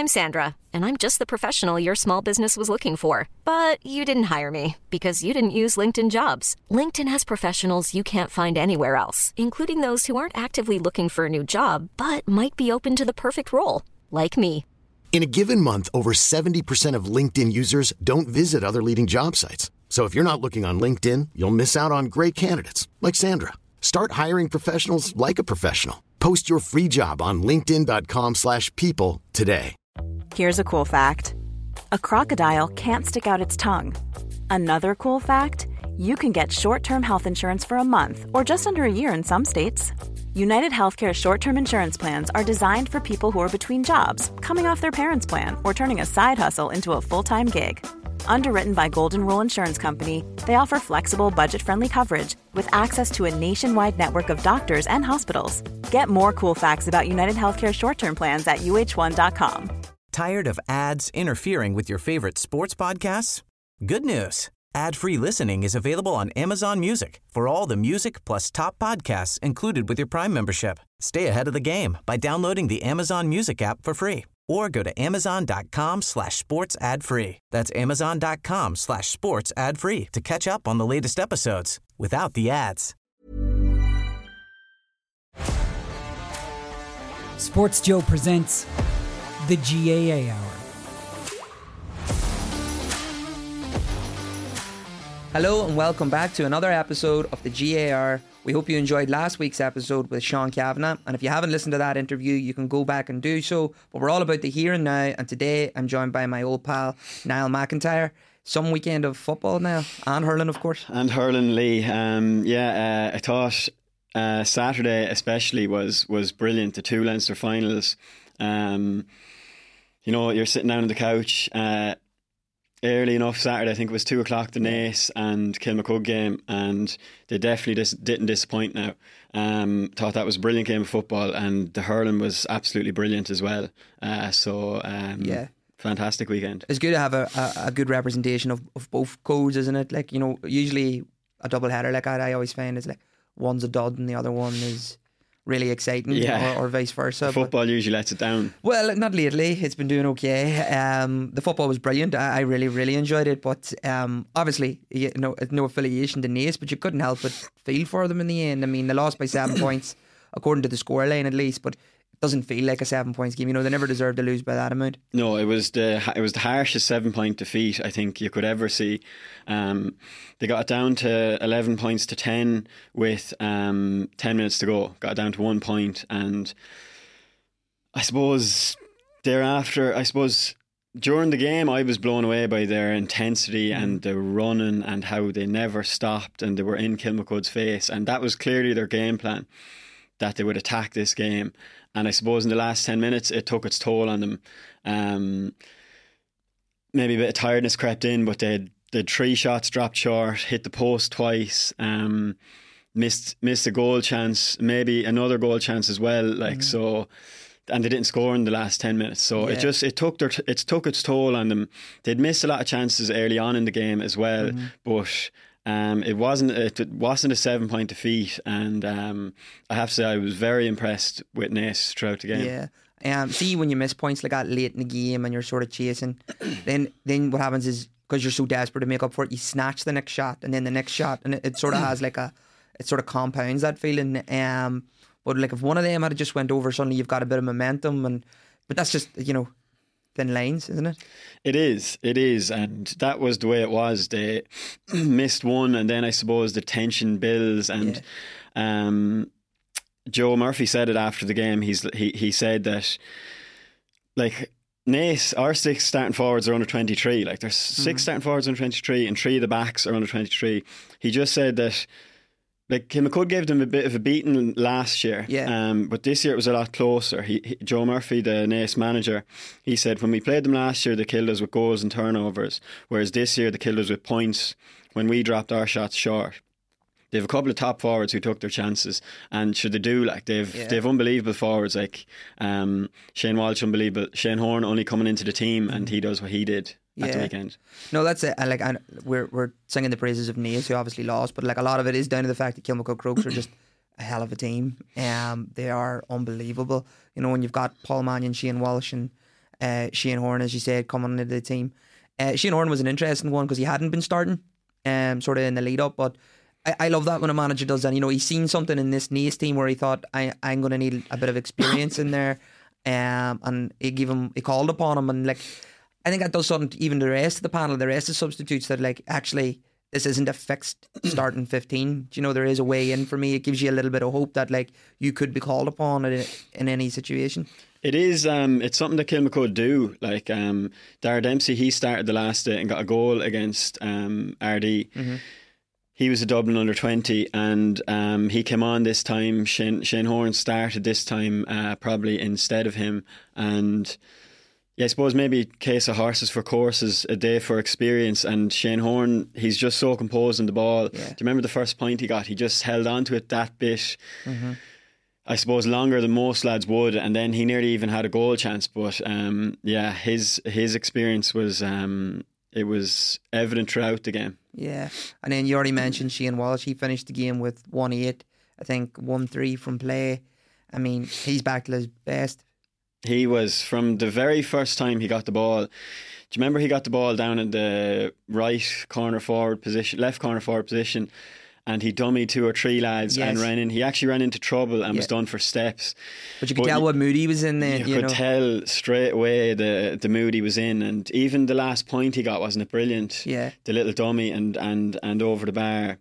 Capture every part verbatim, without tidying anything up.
I'm Sandra, and I'm just the professional your small business was looking for. But you didn't hire me because you didn't use LinkedIn Jobs. LinkedIn has professionals you can't find anywhere else, including those who aren't actively looking for a new job, but might be open to the perfect role, like me. In a given month, over seventy percent of LinkedIn users don't visit other leading job sites. So if you're not looking on LinkedIn, you'll miss out on great candidates like Sandra. Start hiring professionals like a professional. Post your free job on linkedin.com slash people today. Here's a cool fact. A crocodile can't stick out its tongue. Another cool fact, you can get short-term health insurance for a month or just under a year in some states. United Healthcare short-term insurance plans are designed for people who are between jobs, coming off their parents' plan, or turning a side hustle into a full-time gig. Underwritten by Golden Rule Insurance Company, they offer flexible, budget-friendly coverage with access to a nationwide network of doctors and hospitals. Get more cool facts about United Healthcare short-term plans at U H one dot com. Tired of ads interfering with your favorite sports podcasts? Good news. Ad-free listening is available on Amazon Music for all the music plus top podcasts included with your Prime membership. Stay ahead of the game by downloading the Amazon Music app for free or go to amazon.com slash sports ad free. That's amazon.com slash sports ad free to catch up on the latest episodes without the ads. Sports Joe presents the G A A Hour. Hello and welcome back to another episode of the G A R. We hope you enjoyed last week's episode with Sean Kavanagh, and if you haven't listened to that interview, you can go back and do so. But we're all about the here and now, and today I'm joined by my old pal Niall McIntyre. Some weekend of football now, and hurling, of course. And hurling, Lee. Um, yeah, uh, I thought uh, Saturday especially was was brilliant. The two Leinster finals. Um, you know, you're sitting down on the couch. Uh, Early enough Saturday, I think it was two o'clock, the Naas and Kilmacud game, and they definitely dis- didn't disappoint now. Um, thought that was a brilliant game of football, and the hurling was absolutely brilliant as well. Uh, so, um, yeah. Fantastic weekend. It's good to have a, a, a good representation of, of both codes, isn't it? Like, you know, usually a double header like that, I always find is like one's a dud and the other one is really exciting, yeah. or, or vice versa. The football but, usually lets it down. Well, not lately. It's been doing okay. Um, the football was brilliant. I, I really, really enjoyed it. But um, obviously, you know, no affiliation to Naas, but you couldn't help but feel for them in the end. I mean, they lost by seven points, according to the scoreline at least. But it doesn't feel like a seven points game. You know, they never deserved to lose by that amount. No, it was the it was the harshest seven point defeat I think you could ever see. Um, they got it down to eleven points to ten with um, ten minutes to go. Got it down to one point, and I suppose thereafter, I suppose during the game, I was blown away by their intensity mm. and the running and how they never stopped and they were in Kilmacud's face, and that was clearly their game plan, that they would attack this game. And I suppose in the last ten minutes, it took its toll on them. Um, maybe a bit of tiredness crept in, but they had, they had three shots dropped short, hit the post twice, um, missed missed a goal chance, maybe another goal chance as well. Like mm-hmm. so, and they didn't score in the last ten minutes. So yeah. it just it took their t- it took its toll on them. They'd missed a lot of chances early on in the game as well, mm-hmm. but. Um, it wasn't it wasn't a seven point defeat, and um, I have to say I was very impressed with Naas throughout the game. Yeah, um, see when you miss points like that late in the game and you're sort of chasing, then then what happens is because you're so desperate to make up for it, you snatch the next shot and then the next shot, and it, it sort of has like a it sort of compounds that feeling. Um, but like if one of them had just went over, suddenly you've got a bit of momentum, and but that's just you know. Thin lines, isn't it? It is, it is, and that was the way it was. They missed one, and then I suppose the tension builds. And yeah. um, Joe Murphy said it after the game. He's he he said that like Naas, our six starting forwards are under twenty-three. Like there's six mm-hmm. starting forwards under twenty-three, and three of the backs are under twenty-three. He just said that. Like Kilmacud gave them a bit of a beating last year, yeah. um, but this year it was a lot closer. He, he, Joe Murphy, the Naas manager, he said when we played them last year, they killed us with goals and turnovers, whereas this year they killed us with points when we dropped our shots short. They have a couple of top forwards who took their chances, and should they do like they've yeah. they've unbelievable forwards like um, Shane Walsh, unbelievable. Shane Horn only coming into the team, and he does what he did. At yeah. the weekend. No, that's it. And like, and we're we're singing the praises of Naas, who obviously lost, but like a lot of it is down to the fact that Kilmacud Crokes are just a hell of a team. Um, they are unbelievable. You know, when you've got Paul Mannion, Shane Walsh, and uh, Shane Horn, as you said, coming into the team. Uh, Shane Horn was an interesting one because he hadn't been starting um, sort of in the lead up, but I, I love that when a manager does that. You know, he's seen something in this Naas team where he thought, I, I'm going to need a bit of experience in there, um, and he gave him, he called upon him, and like, I think that does something to even the rest of the panel, the rest of the substitutes, that like, actually, this isn't a fixed starting fifteen. Do you know, there is a way in for me. It gives you a little bit of hope that like you could be called upon in, in any situation. It is. Um, it's something that Kilmacud do. Like um, Dara Dempsey, he started the last day and got a goal against um, R D. Mm-hmm. He was a Dublin under twenty, and um, he came on this time. Shane, Shane Horn started this time, uh, probably instead of him, and. Yeah, I suppose maybe case of horses for courses, a day for experience. And Shane Horn, he's just so composed on the ball. Yeah. Do you remember the first point he got? He just held on to it that bit, mm-hmm. I suppose, longer than most lads would. And then he nearly even had a goal chance. But um, yeah, his his experience was um, it was evident throughout the game. Yeah, and then you already mentioned Shane Walsh. He finished the game with one eight, I think one three from play. I mean, he's back to his best. He was, from the very first time he got the ball. Do you remember he got the ball down in the right corner forward position, left corner forward position, and he dummied two or three lads yes. and ran in. He actually ran into trouble and yeah. was done for steps. But you could but tell what mood he was in there. You, you could know. tell straight away the, the mood he was in. And even the last point he got, wasn't it brilliant? Yeah. The little dummy and, and, and over the bar.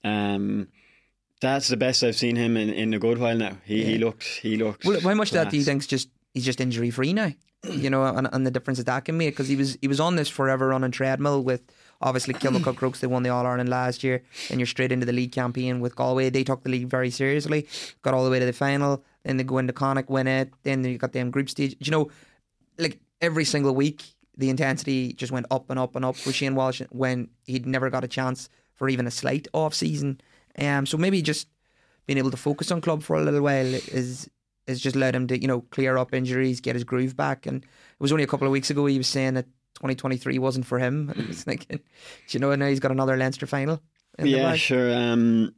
Um, that's the best I've seen him in, in a good while now. He, yeah. he looked he looked Well, how much of class. that do you think is just he's just injury free now, you know, and, and the difference that that can make, because he was he was on this forever running treadmill with obviously Kilmacud Crooks. They won the All Ireland last year, and you're straight into the league campaign with Galway. They took the league very seriously, got all the way to the final, then they go into Connacht, win it, then you got them group stage. You know, like every single week the intensity just went up and up and up with Shane Walsh when he'd never got a chance for even a slight off season. Um, so maybe just being able to focus on club for a little while is. Has just allowed him to, you know, clear up injuries, get his groove back. And it was only a couple of weeks ago he was saying that twenty twenty-three wasn't for him. And I was thinking, do you know, now he's got another Leinster final. Yeah, sure. Um,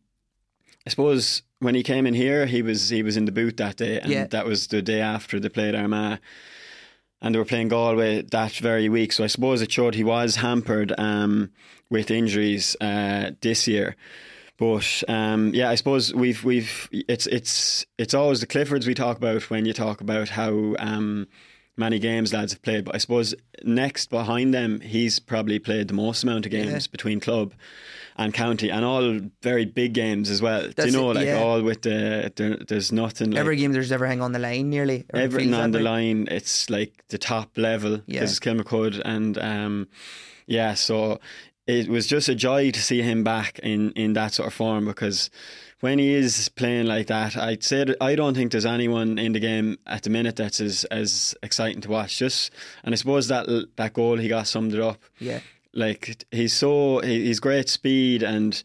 I suppose when he came in here, he was he was in the boot that day, and yeah. that was the day after they played Armagh, and they were playing Galway that very week. So I suppose it showed he was hampered um, with injuries uh, this year. But um, yeah, I suppose we've we've it's it's it's always the Cliffords we talk about when you talk about how um, many games lads have played. But I suppose next behind them, he's probably played the most amount of games yeah. between club and county, and all very big games as well. That's Do you know, it, like yeah. all with the there, there's nothing. Like, every game there's ever hang on the line nearly. Everything on the line. It's like the top level because yeah. it's Kilmacud, and um, yeah, so. It was just a joy to see him back in, in that sort of form, because when he is playing like that, I'd say that I don't think there's anyone in the game at the minute that's as, as exciting to watch. Just and I suppose that that goal he got summed it up. Yeah, like he's so he, he's great speed, and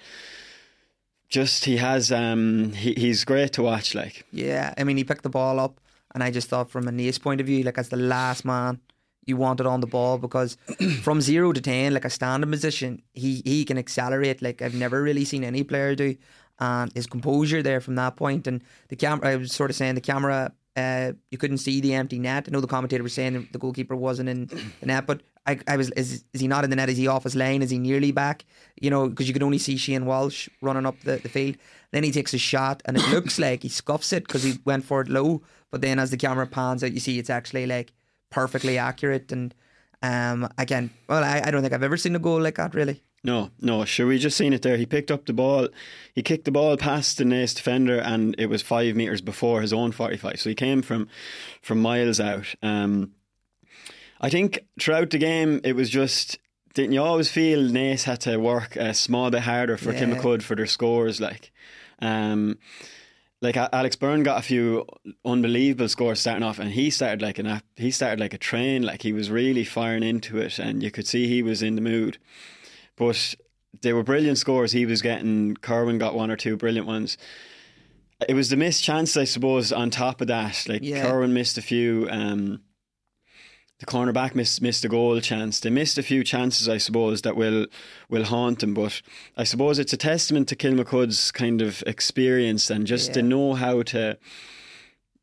just he has um he, he's great to watch. Like yeah, I mean he picked the ball up, and I just thought from a Naas point of view, like as the last man. You want it on the ball, because from zero to ten, like a standing position, he, he can accelerate like I've never really seen any player do, and his composure there from that point. And the camera, I was sort of saying the camera, uh, you couldn't see the empty net. I know the commentator was saying the goalkeeper wasn't in the net, but I, I was is is he not in the net? Is he off his line? Is he nearly back? You know, because you could only see Shane Walsh running up the, the field. Then he takes a shot, and it looks like he scuffs it because he went for it low. But then as the camera pans out, you see it's actually like perfectly accurate. And um, again, well, I, I don't think I've ever seen a goal like that, really. No, no, sure, we just seen it there. He picked up the ball, he kicked the ball past the Naas defender, and it was five metres before his own forty-five. So he came from from miles out. Um, I think throughout the game, it was just, didn't you always feel Naas had to work a small bit harder for yeah. Kilmacud for their scores? Like, um, Like Alex Byrne got a few unbelievable scores starting off, and he started like an he started like a train. Like he was really firing into it, and you could see he was in the mood. But they were brilliant scores he was getting. Kerwin got one or two brilliant ones. It was the missed chance, I suppose, on top of that. Like yeah. Kerwin missed a few. Um, the cornerback missed missed a goal chance. They missed a few chances, I suppose, that will will haunt them. But I suppose it's a testament to Kilmacud's kind of experience and just yeah. to know how to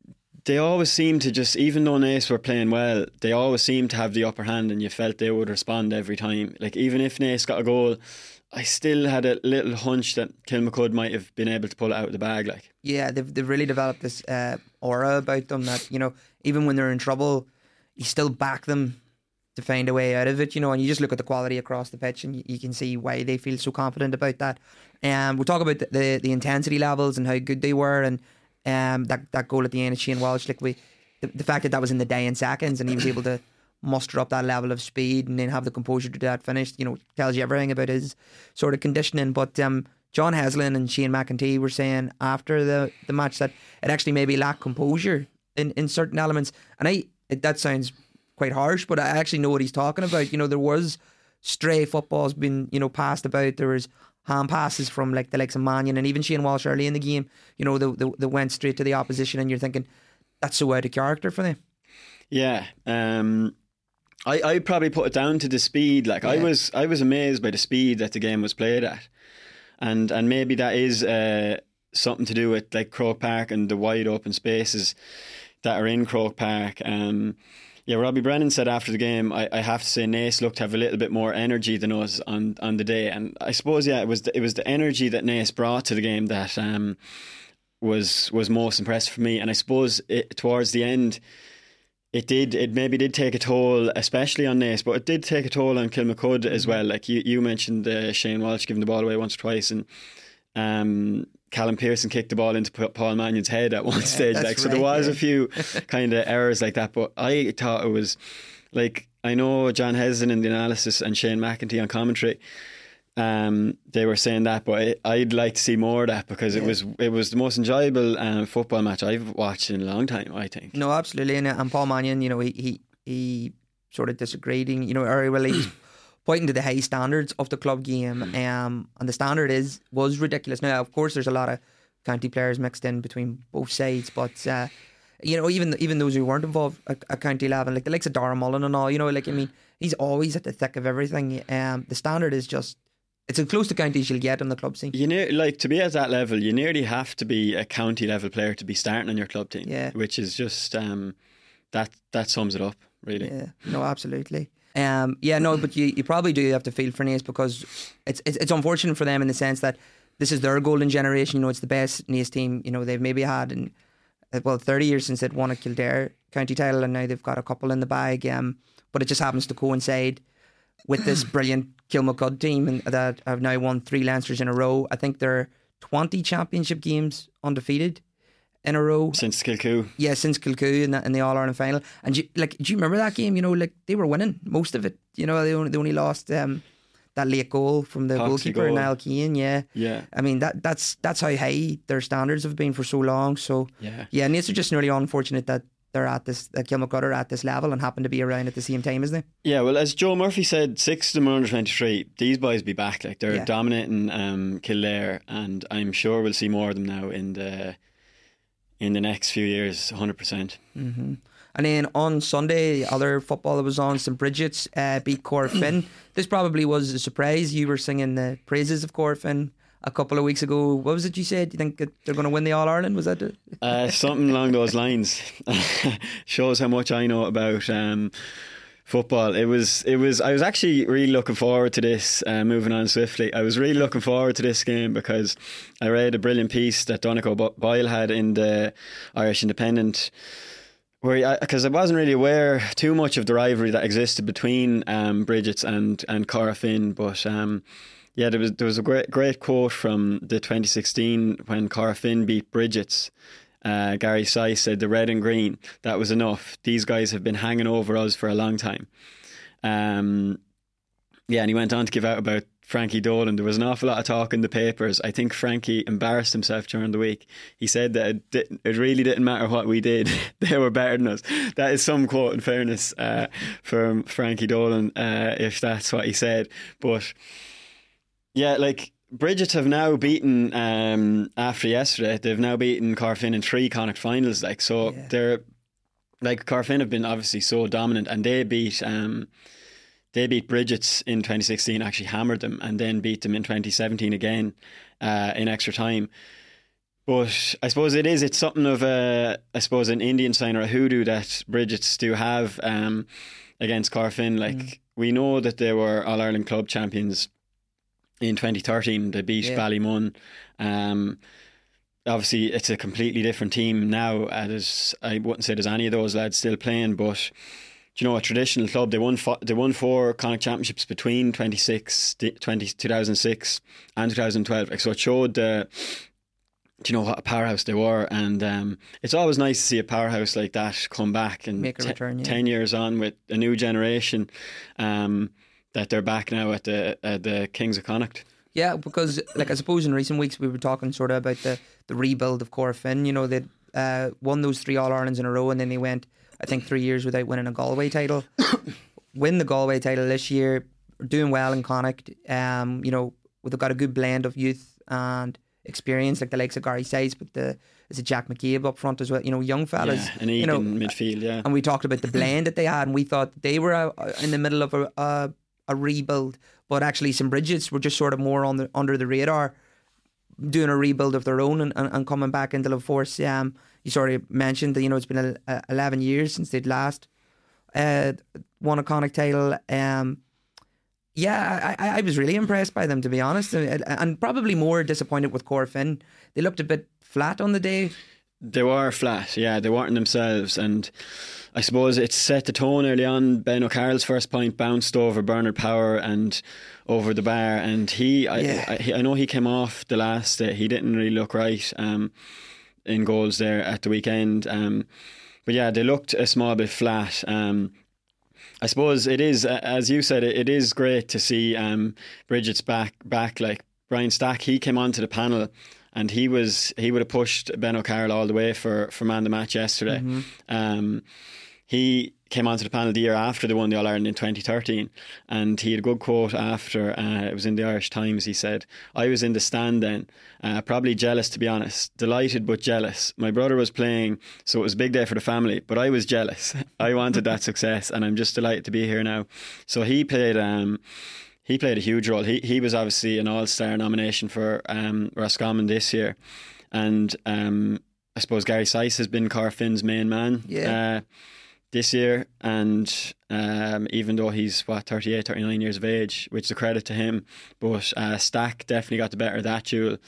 they always seem to just, even though Naas were playing well, they always seemed to have the upper hand, and you felt they would respond every time. Like, even if Naas got a goal, I still had a little hunch that Kilmacud might have been able to pull it out of the bag. Like, yeah, they've they've really developed this uh, aura about them that, you know, even when they're in trouble, you still back them to find a way out of it, you know. And you just look at the quality across the pitch, and you, you can see why they feel so confident about that. And um, we'll talk about the, the the intensity levels and how good they were, and um that that goal at the end of Shane Walsh, like we, the, the fact that that was in the dying seconds, and he was able to muster up that level of speed and then have the composure to do that finish, you know, tells you everything about his sort of conditioning. But um, John Heslin and Shane McEntee were saying after the, the match that it actually maybe lacked composure in, in certain elements. And I it, that sounds quite harsh, but I actually know what he's talking about. You know, there was stray footballs being, you know, passed about. There was hand passes from like the likes of Mannion and even Shane Walsh early in the game, you know, they went straight to the opposition, and you're thinking that's so out of character for them. Yeah, um I, I'd probably put it down to the speed. Like, yeah. I was I was amazed by the speed that the game was played at. And and maybe that is uh, something to do with like Croke Park and the wide open spaces that are in Croke Park. Um, yeah, Robbie Brennan said after the game, I, I have to say Naas looked to have a little bit more energy than us on, on the day. And I suppose, yeah, it was the, it was the energy that Naas brought to the game that um, was was most impressive for me. And I suppose it, towards the end, It did. It maybe did take a toll, especially on Naas, but it did take a toll on Kilmacud as well. Like you, you mentioned uh, Shane Walsh giving the ball away once or twice, and um, Callum Pearson kicked the ball into Paul Mannion's head at one yeah, stage. Like right, so, there was yeah. a few kind of errors like that. But I thought it was like, I know John Heslin in the analysis and Shane McEntee on commentary. Um, they were saying that, but I, I'd like to see more of that, because yeah. it was it was the most enjoyable um, football match I've watched in a long time, I think. No, absolutely. And, and Paul Mannion, you know, he, he he sort of disagreed, you know, or well, he's pointing to the high standards of the club game, um, and the standard is was ridiculous. Now, of course, there's a lot of county players mixed in between both sides, but uh, you know, even even those who weren't involved at, at county level, like the likes of Dara Mullen and all, you know, like I mean, he's always at the thick of everything. Um, the standard is just. It's as close to county as you'll get on the club scene. You ne- like to be at that level, you nearly have to be a county level player to be starting on your club team. Yeah, which is just um, that that sums it up, really. Yeah, no, absolutely. Um, yeah, no, but you, you probably do have to feel for Naas, because it's, it's it's unfortunate for them in the sense that this is their golden generation. You know, it's the best Naas team, you know, they've maybe had in well thirty years since they'd won a Kildare county title, and now they've got a couple in the bag. Um, but it just happens to coincide with this brilliant Kilmacud team, and that have now won three Leinsters in a row. I think they're twenty championship games undefeated in a row since Kilcoo. Yeah, since Kilcoo in the, in the All Ireland final. And you, like, do you remember that game? You know, like they were winning most of it. You know, they only they only lost um, that late goal from the Hoxie goalkeeper goal. Niall Keane. Yeah, yeah. I mean that that's that's how high their standards have been for so long. So yeah, yeah. Naas are just really unfortunate that they're at this, that Kilmacud are at this level and happen to be around at the same time as they. Yeah, well, as Joe Murphy said, six of them are under twenty-three. These boys be back. Like they're yeah. dominating um, Kildare, and I'm sure we'll see more of them now in the in the next few years, one hundred percent. Mm-hmm. And then on Sunday, the other football that was on, St Bridget's uh, beat Corofin. This probably was a surprise. You were singing the praises of Corofin a couple of weeks ago. What was it you said? Do you think they're going to win the All Ireland? Was that it? Uh, something along those lines. Shows how much I know about um, football. It was. It was. I was actually really looking forward to this. Uh, moving on swiftly, I was really looking forward to this game because I read a brilliant piece that Donegal Boyle had in the Irish Independent, where because I, I wasn't really aware too much of the rivalry that existed between um, Bridget's and and Corofin, but. Um, Yeah, there was there was a great great quote from the twenty sixteen when Corofin beat Bridget's. Uh, Gary Sice said, "The red and green, that was enough. These guys have been hanging over us for a long time." Um, yeah, and he went on to give out about Frankie Dolan. There was an awful lot of talk in the papers. I think Frankie embarrassed himself during the week. He said that it, didn't, it really didn't matter what we did. They were better than us. That is some quote, in fairness, uh, from Frankie Dolan, uh, if that's what he said. But yeah, like Bridget have now beaten um, after yesterday. They've now beaten Corofin in three Connacht finals. Like so, yeah. they're like Corofin have been obviously so dominant, and they beat um, they beat Bridget's in twenty sixteen. Actually hammered them, and then beat them in twenty seventeen again uh, in extra time. But I suppose it is, it's something of a, I suppose, an Indian sign or a hoodoo that Bridget's do have um, against Corfin. Like, mm. we know that they were All-Ireland club champions in twenty thirteen. They beat yeah. Ballymun. Um, obviously, it's a completely different team now. Uh, there's, I wouldn't say there's any of those lads still playing, but you know, a traditional club. They won fo- they won four Connacht championships between twenty-six, twenty, two thousand six and two thousand twelve. So it showed the... Do you know what a powerhouse they were? And um, it's always nice to see a powerhouse like that come back and make a return. Yeah. Ten years on with a new generation, um, that they're back now at the at the Kings of Connacht. Yeah, because like I suppose in recent weeks we were talking sort of about the, the rebuild of Corfin. You know, they uh, won those three All Irelands in a row, and then they went, I think, three years without winning a Galway title. Win the Galway title this year, doing well in Connacht. Um, you know, they've got a good blend of youth and experience, like the likes of Gary Sice, but the is it Jack McCabe up front as well, you know, young fellas, yeah, and you know, in midfield, yeah. And we talked about the blend that they had, and we thought they were uh, in the middle of a, a a rebuild, but actually Saint Bridget's were just sort of more on the under the radar, doing a rebuild of their own and, and, and coming back into the force. Um, you sort of mentioned that, you know, it's been a, a eleven years since they'd last uh, won a Connacht title. Um, Yeah, I, I was really impressed by them, to be honest, and, and probably more disappointed with Corfin. They looked a bit flat on the day. They were flat, yeah, they weren't themselves, and I suppose it set the tone early on. Ben O'Carroll's first point bounced over Bernard Power and over the bar, and he, yeah. I, I, I know he came off the last day. He didn't really look right um, in goals there at the weekend, um, but yeah, they looked a small bit flat. Um, I suppose it is, as you said, it is great to see um, Bridget's back. Back like Brian Stack, he came onto the panel, and he was he would have pushed Ben O'Carroll all the way for for man the match yesterday. Mm-hmm. Um, he came onto the panel the year after they won the All Ireland in twenty thirteen, and he had a good quote after. Uh, it was in the Irish Times. He said, "I was in the stand then, uh, probably jealous, to be honest, delighted but jealous. My brother was playing, so it was a big day for the family, but I was jealous. I wanted that success, and I'm just delighted to be here now." So he played. Um, he played a huge role. He he was obviously an All Star nomination for um, Roscommon this year, and um, I suppose Gary Sice has been Corfin's main man. Yeah. Uh, this year, and um, even though he's what thirty-eight, thirty-nine years of age, which is a credit to him, but uh, Stack definitely got the better of that duel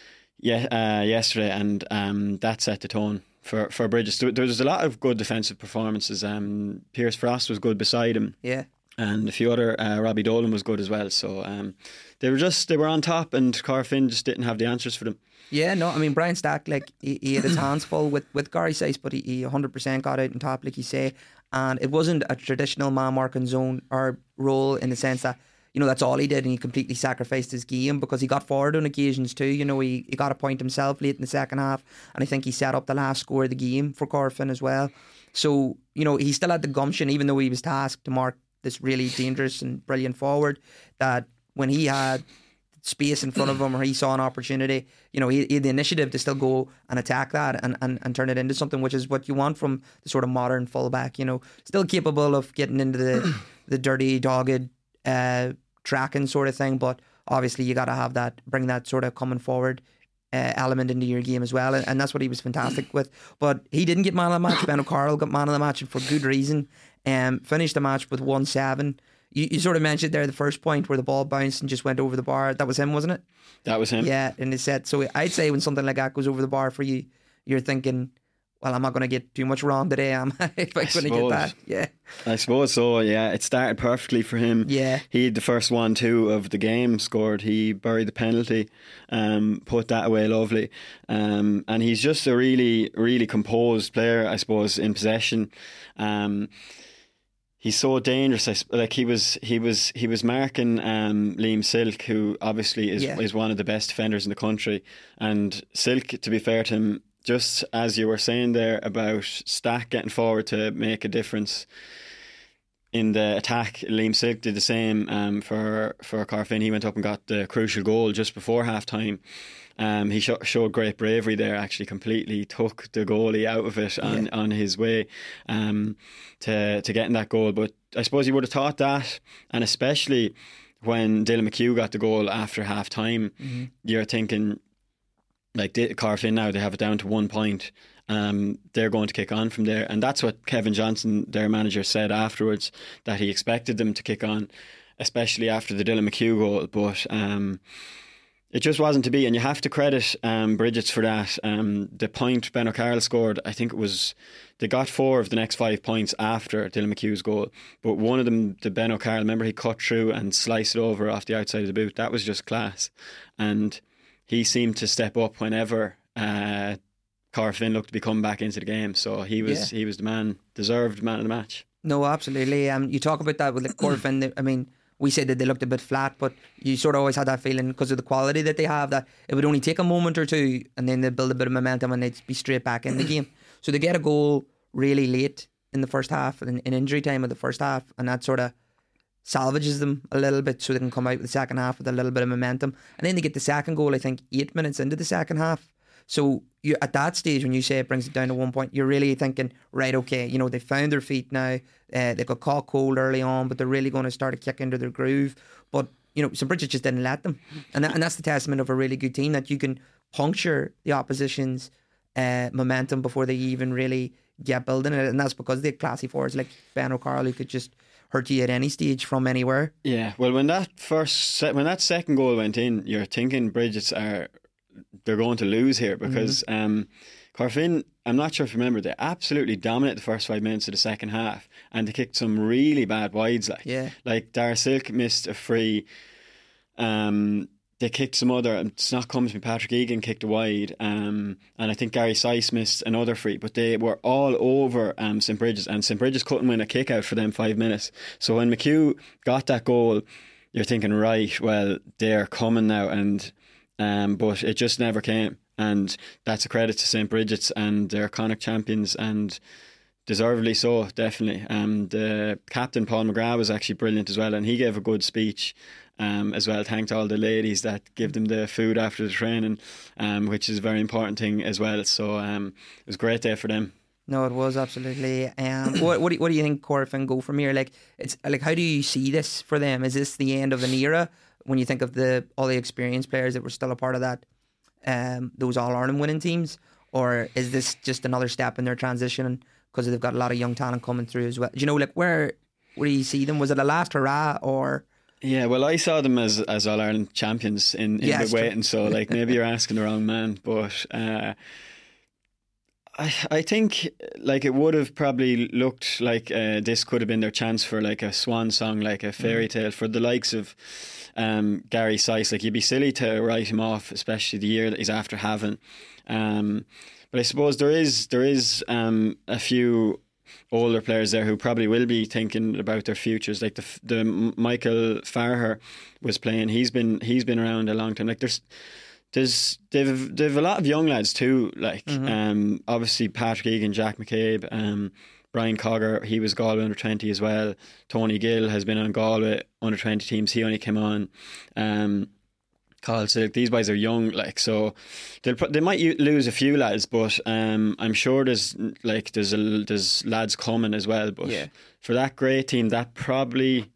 yeah, uh, yesterday, and um, that set the tone for, for Bridges. There was a lot of good defensive performances. um, Pierce Frost was good beside him, yeah, and a few other, uh, Robbie Dolan was good as well, so um, they were just they were on top, and Corfin just didn't have the answers for them. Yeah, no, I mean, Brian Stack, like, he, he had his hands full with, with Gary Sice, but he, he one hundred percent got out on top, like you say. And it wasn't a traditional man marking zone or role, in the sense that, you know, that's all he did, and he completely sacrificed his game, because he got forward on occasions too. You know, he, he got a point himself late in the second half, and I think he set up the last score of the game for Corfin as well. So, you know, he still had the gumption, even though he was tasked to mark this really dangerous and brilliant forward, that when he had space in front of him, or he saw an opportunity, you know, he, he had the initiative to still go and attack that and, and, and turn it into something, which is what you want from the sort of modern fullback, you know, still capable of getting into the the dirty, dogged uh, tracking sort of thing, but obviously you got to have that, bring that sort of coming forward uh, element into your game as well, and, and that's what he was fantastic with. But he didn't get man of the match. Ben O'Carroll got man of the match, and for good reason. Um, finished the match with one seven. You, you sort of mentioned there the first point where the ball bounced and just went over the bar. That was him, wasn't it? That was him. Yeah, in the set. So I'd say when something like that goes over the bar for you, you're thinking, well, I'm not going to get too much wrong today, am I? If I'm going to get that. Yeah. I suppose so, yeah. It started perfectly for him. Yeah. He had the first one, two of the game scored. He buried the penalty, um, put that away lovely. Um, and he's just a really, really composed player, I suppose, in possession. Um He's so dangerous. Like he was, he was, he was marking um, Liam Silk, who obviously is yeah. is one of the best defenders in the country. And Silk, to be fair to him, just as you were saying there about Stack getting forward to make a difference in the attack, Liam Silk did the same um, for for Corfin. He went up and got the crucial goal just before half time. Um, he sh- showed great bravery there, actually completely took the goalie out of it on, yeah. on his way um, to, to getting that goal. But I suppose you would have thought that, and especially when Dylan McHugh got the goal after half time, mm-hmm. you're thinking, like Corofin now, they have it down to one point. Um, they're going to kick on from there, and that's what Kevin Johnson, their manager, said afterwards, that he expected them to kick on, especially after the Dylan McHugh goal. But um, it just wasn't to be, and you have to credit um, Bridget's for that. Um, the point Ben O'Carroll scored, I think it was, they got four of the next five points after Dylan McHugh's goal, but one of them, the Ben O'Carroll, remember he cut through and sliced it over off the outside of the boot. That was just class, and he seemed to step up whenever uh, Corofin looked to be coming back into the game. So he was yeah. he was the man, deserved man of the match. No, absolutely. Um, you talk about that with like Corofin. I mean, we said that they looked a bit flat, but you sort of always had that feeling because of the quality that they have that it would only take a moment or two and then they'd build a bit of momentum and they'd be straight back in the game. So they get a goal really late in the first half, in, in injury time of the first half, and that sort of salvages them a little bit so they can come out with the second half with a little bit of momentum. And then they get the second goal, I think, eight minutes into the second half. So you, at that stage, when you say it brings it down to one point, you're really thinking, right, okay, you know, they found their feet now. Uh, they got caught cold early on, but they're really going to start to kick into their groove. But, you know, Saint Bridget just didn't let them. And, that, and that's the testament of a really good team, that you can puncture the opposition's uh, momentum before they even really get building it. And that's because they had classy forwards like Ben O'Carroll who could just hurt you at any stage from anywhere. Yeah, well, when that first, when that second goal went in, you're thinking Bridget's are... they're going to lose here because mm-hmm. um, Corofin, I'm not sure if you remember, they absolutely dominated the first five minutes of the second half and they kicked some really bad wides. Like, yeah. like Dara Silk missed a free. Um, they kicked some other, it's not coming to me, Patrick Egan kicked a wide, um, and I think Gary Sice missed another free, but they were all over um, Saint Bridget's, and Saint Bridget's couldn't win a kick out for them five minutes. So when McHugh got that goal, you're thinking, right, well, they're coming now, and Um, but it just never came, and that's a credit to Saint Bridget's, and they're Connacht champions, and deservedly so, definitely. Um, the captain Paul McGrath was actually brilliant as well, and he gave a good speech um, as well. Thanked all the ladies that give them the food after the training, um, which is a very important thing as well. So um, it was a great day for them. No, it was absolutely. Um, what what do, what do you think Corofin go from here? Like, it's like, how do you see this for them? Is this the end of an era? When you think of the all the experienced players that were still a part of that, um, those All Ireland winning teams, or is this just another step in their transition because they've got a lot of young talent coming through as well? Do you know, like, where where do you see them? Was it a last hurrah or? Yeah, well, I saw them as as All Ireland champions in, in yeah, the waiting, so like maybe you're asking the wrong man, but uh, I I think like it would have probably looked like uh, this could have been their chance for like a swan song, like a fairy tale for the likes of. Um, Gary Sice, like, you'd be silly to write him off, especially the year that he's after having. Um, but I suppose there is there is um, a few older players there who probably will be thinking about their futures. Like the the Michael Farher was playing. He's been he's been around a long time. Like there's there's they've they've a lot of young lads too. Like mm-hmm. um, obviously Patrick Egan, Jack McCabe. Um, Brian Cogger, he was Galway under twenty as well. Tony Gill has been on Galway under twenty teams. He only came on. Um, Carl Silk, these boys are young, like, so they'll they might lose a few lads, but um, I'm sure there's like there's a, there's lads coming as well. But yeah. for that great team, that probably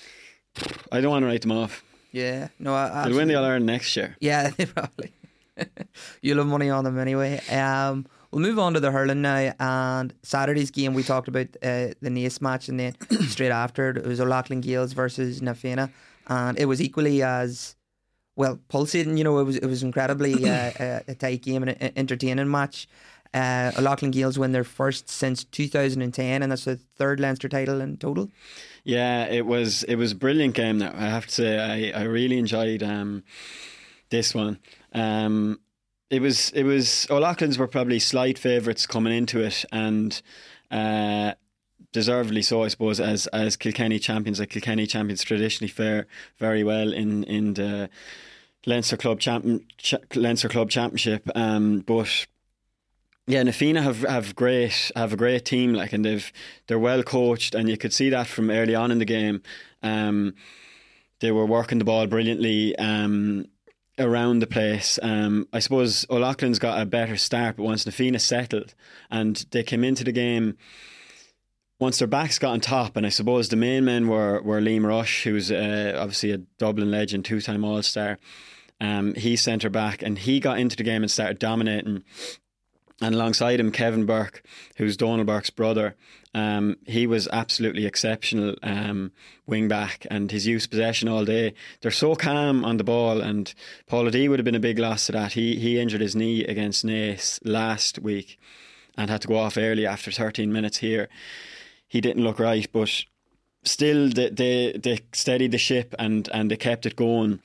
I don't want to write them off. Yeah, no, I, they'll win the All Ireland next year. Yeah, they probably. You'll have money on them anyway. Um. We'll move on to the hurling now, and Saturday's game we talked about uh, the Naas match, and then straight after it was O'Loughlin Gaels versus Na Fianna, and it was equally as well pulsating. You know, it was it was incredibly uh, a, a tight game and an entertaining match. Uh, O'Loughlin Gaels win their first since two thousand ten, and that's the third Leinster title in total. Yeah, it was it was a brilliant game. Now I have to say, I I really enjoyed um, this one. Um, It was, it was, O'Loughlin's were probably slight favourites coming into it, and uh, deservedly so, I suppose, as as Kilkenny champions. Like Kilkenny champions traditionally fare very well in, in the Leinster Club champion, Ch- Leinster Club Championship. Um, but yeah, Na Fianna have have great have a great team, like, and they've they're well coached, and you could see that from early on in the game. Um, they were working the ball brilliantly. Um, around the place. Um, I suppose O'Loughlin's got a better start, but once Na Fianna settled and they came into the game, once their backs got on top, and I suppose the main men were, were Liam Rush, who's uh, obviously a Dublin legend, two-time All-Star, Um, he's centre back, and he got into the game and started dominating. And alongside him, Kevin Burke, who's Donal Burke's brother, um, he was absolutely exceptional um, wing back, and his use of possession all day. They're so calm on the ball, and Paul O'D would have been a big loss to that. He he injured his knee against Naas last week and had to go off early after thirteen minutes here. He didn't look right, but still they they, they steadied the ship and, and they kept it going.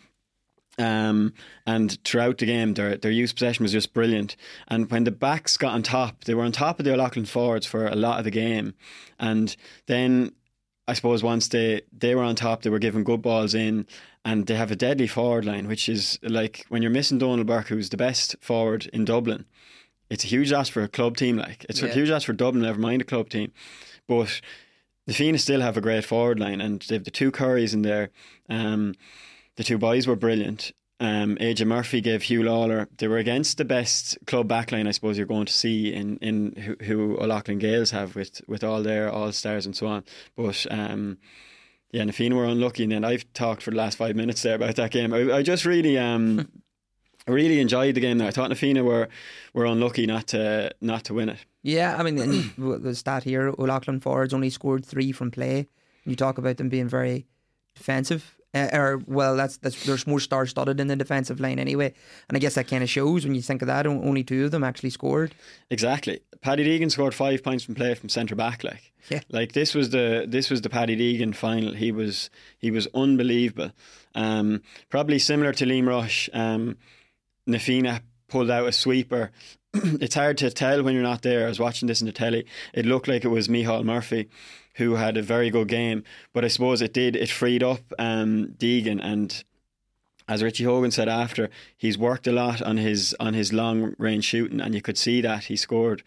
Um, and throughout the game, their their use of possession was just brilliant. And when the backs got on top, they were on top of the O'Loughlin forwards for a lot of the game. And then, I suppose, once they, they were on top, they were giving good balls in, and they have a deadly forward line, which is like when you're missing Donal Burke, who's the best forward in Dublin. It's a huge loss for a club team. Like it's yeah. a huge loss for Dublin, never mind a club team. But the Fianna still have a great forward line, and they have the two Currys in there. Um, The two boys were brilliant. Um, A J Murphy gave Hugh Lawler. They were against the best club backline, I suppose, you're going to see in, in who, who O'Loughlin Gales have with, with all their all-stars and so on. But um, yeah, Na Fianna were unlucky. And then I've talked for the last five minutes there about that game. I, I just really um, really enjoyed the game there. I thought Na Fianna were, were unlucky not to, not to win it. Yeah, I mean, the stat here, O'Loughlin forwards only scored three from play. You talk about them being very defensive. Uh, or well, that's that's there's more star-studded in the defensive line anyway, and I guess that kind of shows when you think of that. Only two of them actually scored. Exactly. Paddy Deegan scored five points from play from centre back. Like, yeah, like this was the this was the Paddy Deegan final. He was he was unbelievable. Um, probably similar to Liam Rush. Um, Na Fianna pulled out a sweeper. It's hard to tell when you're not there. I was watching this in the telly. It looked like it was Micheál Murphy, who had a very good game, but I suppose it did, it freed up um, Deegan, and as Richie Hogan said after, he's worked a lot on his on his long range shooting, and you could see that he scored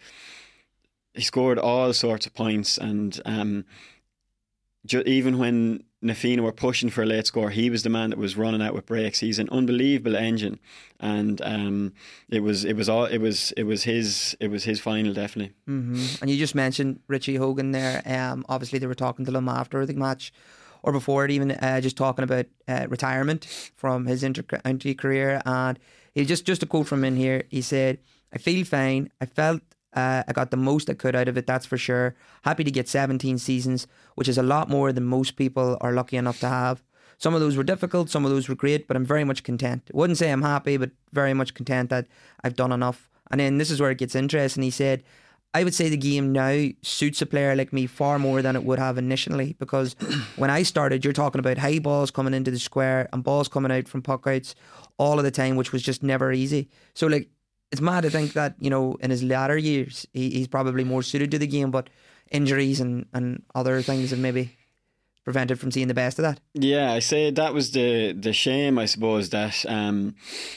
he scored all sorts of points, and um, ju- even when Na Fianna were pushing for a late score, he was the man that was running out with breaks. He's an unbelievable engine, and um, it was it was all it was it was his it was his final definitely. Mm-hmm. And you just mentioned Richie Hogan there. Um, obviously they were talking to him after the match, or before it even, uh, just talking about uh, retirement from his inter-county career. And he just just a quote from in here. He said, "I feel fine. I felt." Uh, I got the most I could out of it, that's for sure. Happy to get seventeen seasons, which is a lot more than most people are lucky enough to have. Some of those were difficult, some of those were great, but I'm very much content. I wouldn't say I'm happy, but very much content that I've done enough. And then this is where it gets interesting. He said, I would say the game now suits a player like me far more than it would have initially, because when I started, you're talking about high balls coming into the square and balls coming out from puck outs all of the time, which was just never easy. So like, it's mad to think that, you know, in his latter years, he, he's probably more suited to the game, but injuries and, and other things have maybe prevented from seeing the best of that. Yeah, I say that was the the shame, I suppose, that um,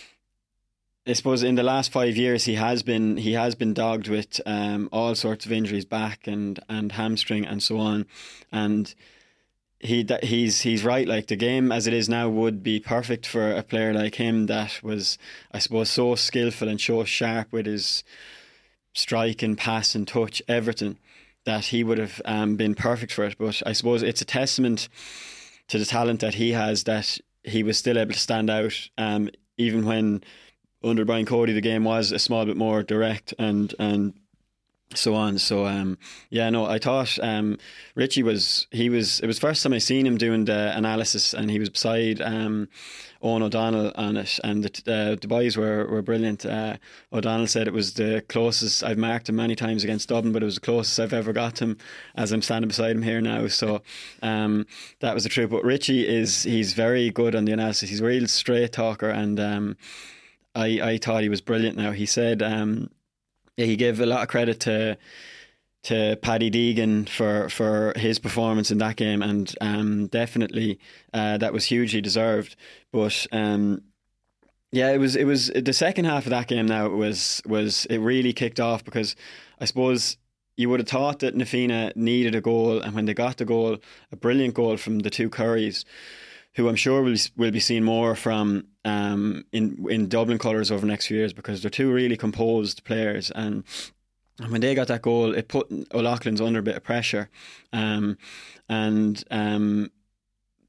I suppose in the last five years he has been he has been dogged with um, all sorts of injuries, back and, and hamstring and so on, and he that he's he's right. Like, the game as it is now would be perfect for a player like him that was, I suppose, so skillful and so sharp with his strike and pass and touch, everything, that he would have um, been perfect for it. But I suppose it's a testament to the talent that he has that he was still able to stand out, um, even when under Brian Cody the game was a small bit more direct and and so on. So um, yeah, no, I thought um, Richie was he was it was the first time I seen him doing the analysis, and he was beside um, Owen O'Donnell on it, and the, uh, the boys were, were brilliant. uh, O'Donnell said it was the closest I've marked him many times against Dublin, but it was the closest I've ever got to him as I'm standing beside him here now. So um, that was the truth. But Richie is he's very good on the analysis. He's a real straight talker, and um, I, I thought he was brilliant. Now he said um, yeah, he gave a lot of credit to to Paddy Deegan for, for his performance in that game, and um, definitely uh, that was hugely deserved. But um, yeah, it was it was the second half of that game. Now it was was it really kicked off, because I suppose you would have thought that Na Fianna needed a goal, and when they got the goal, a brilliant goal from the two Currys, who I'm sure will will be seen more from um, in in Dublin colours over the next few years, because they're two really composed players, and, and when they got that goal, it put O'Loughlin's under a bit of pressure, um, and um,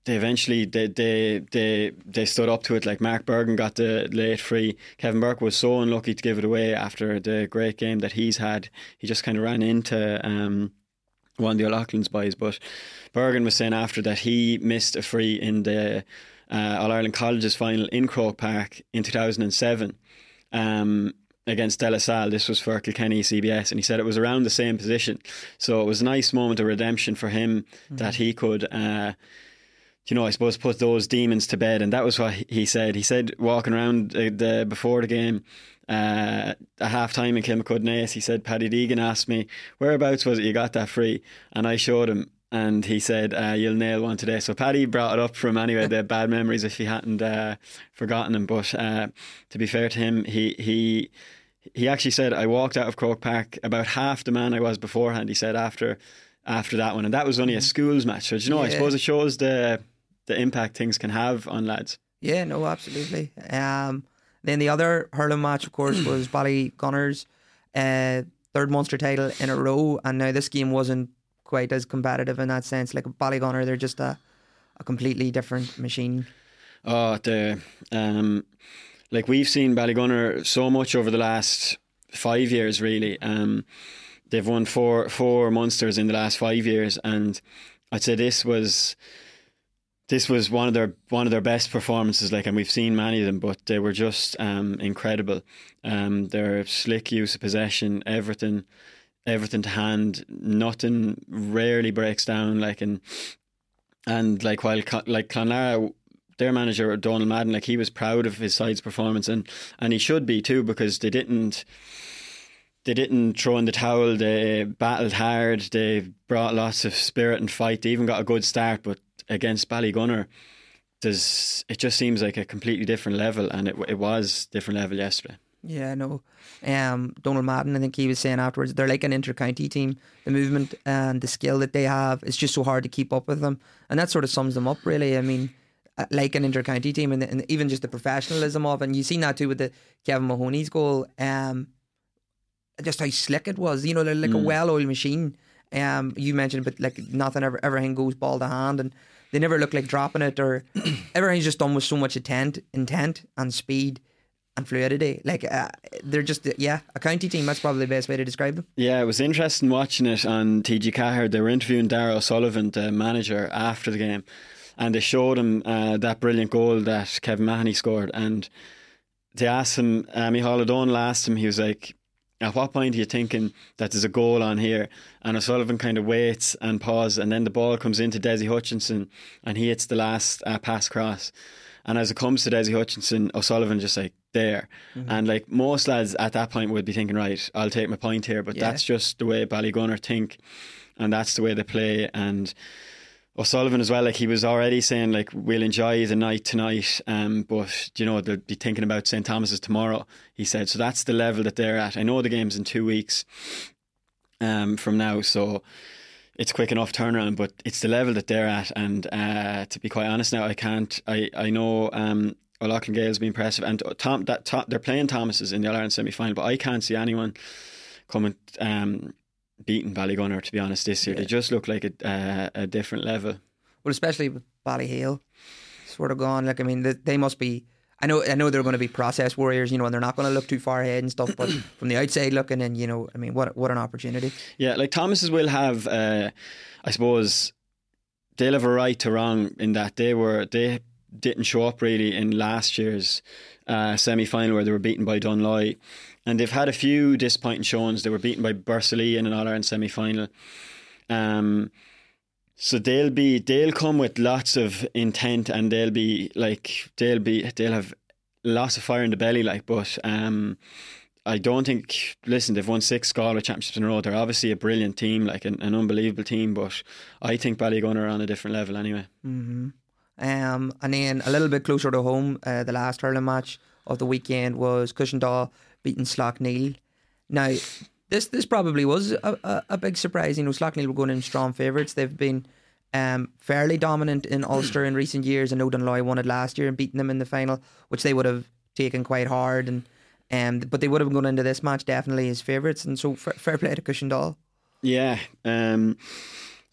they eventually they, they they they stood up to it. Like Mark Bergen got the late free. Kevin Burke was so unlucky to give it away after the great game that he's had. He just kind of ran into um, one of the O'Loughlin's boys. But Bergen was saying after that he missed a free in the uh, All Ireland Colleges final in Croke Park in two thousand seven. Um, against De La Salle. This was for Kilkenny C B S, and he said it was around the same position. So it was a nice moment of redemption for him mm-hmm. that he could uh, you know, I suppose put those demons to bed. And that was what he said. He said walking around the, the before the game uh, at half time in Kilmacud Naas, he said Paddy Deegan asked me, whereabouts was it you got that free? And I showed him, and he said uh, you'll nail one today. So Paddy brought it up from anyway, the bad memories, if he hadn't uh, forgotten them. But uh, to be fair to him, he he he actually said, I walked out of Croke Park about half the man I was beforehand, he said, after after that one. And that was only a schools match. So, you know, yeah. I suppose it shows the the impact things can have on lads. Yeah, no, absolutely. Um, then the other hurling match, of course, was Ballygunner's uh, third Munster title in a row. And now this game wasn't quite as competitive in that sense. Like Ballygunner, they're just a, a completely different machine. Oh, the um, like we've seen Ballygunner so much over the last five years, really. Um, they've won four four Munsters in the last five years, and I'd say this was this was one of their one of their best performances. Like, and we've seen many of them, but they were just um, incredible. Um, their slick use of possession, everything. Everything to hand, nothing rarely breaks down. Like and and like while like Clonlara, their manager Donald Madden, like he was proud of his side's performance, and and he should be too, because they didn't they didn't throw in the towel. They battled hard. They brought lots of spirit and fight. They even got a good start, but against Ballygunner, there's it just seems like a completely different level, and it it was different level yesterday. Yeah, no. Um, Donald Madden, I think he was saying afterwards, they're like an inter-county team. The movement and the skill that they have, it's just so hard to keep up with them. And that sort of sums them up, really. I mean, like an inter-county team, and, and even just the professionalism of it. And you've seen that too with the Kevin Mahoney's goal. Um, just how slick it was. You know, they're like mm. a well-oiled machine. Um, you mentioned, but like nothing ever, everything goes ball to hand, and they never look like dropping it, or everything's just done with so much intent, intent and speed and fluidity. Like uh, they're just yeah a county team. That's probably the best way to describe them. Yeah, it was interesting watching it on T G Cahir. They were interviewing Darragh O'Sullivan, the manager, after the game, and they showed him uh, that brilliant goal that Kevin Mahoney scored, and they asked him, uh, Micheál O'Donnell asked him, he was like, at what point are you thinking that there's a goal on here? And O'Sullivan kind of waits and pauses, and then the ball comes into Desi Hutchinson and he hits the last uh, pass cross. And as it comes to Desi Hutchinson, O'Sullivan just like, there. Mm-hmm. And like most lads at that point would be thinking, right, I'll take my point here. But yeah. that's just the way Ballygunner think, and that's the way they play. And O'Sullivan as well, like he was already saying, like, we'll enjoy the night tonight, um, but you know, they'll be thinking about Saint Thomas's tomorrow, he said. So that's the level that they're at. I know the game's in two weeks um, from now, so it's quick enough turnaround, but it's the level that they're at. And uh, to be quite honest now, I can't I, I know um, O'Loughlin Gale's been impressive, and Tom, that Tom, they're playing Thomas's in the All-Ireland semi-final, but I can't see anyone coming um, beating Ballygunner, to be honest, this year. Yeah. They just look like a, uh, a different level. Well, especially with Ballyhale sort of gone. Like, I mean, they, they must be, I know I know they're going to be process warriors, you know, and they're not going to look too far ahead and stuff, but from the outside looking in, you know, I mean, what what an opportunity. Yeah, like Thomas's will have, uh, I suppose, they'll have a right to wrong in that they were, they didn't show up really in last year's uh, semi-final where they were beaten by Dunloy, and they've had a few disappointing showings. They were beaten by Bursley in an All-Ireland semi-final, um, so they'll be they'll come with lots of intent, and they'll be like they'll be they'll have lots of fire in the belly, like, but um, I don't think, listen, they've won six Galway championships in a row. They're obviously a brilliant team, like an, an unbelievable team, but I think Ballygunner are on a different level anyway. Mm-hmm. Um, and then a little bit closer to home, uh, the last hurling match of the weekend was Cushendaw beating Slaughtneil. Now, this this probably was a, a, a big surprise. You know, Slaughtneil were going in strong favourites. They've been um, fairly dominant in Ulster in recent years. I know Dunloy won it last year and beaten them in the final, which they would have taken quite hard. And um, but they would have gone into this match definitely as favourites. And so fair, fair play to Cushendaw. Yeah. Um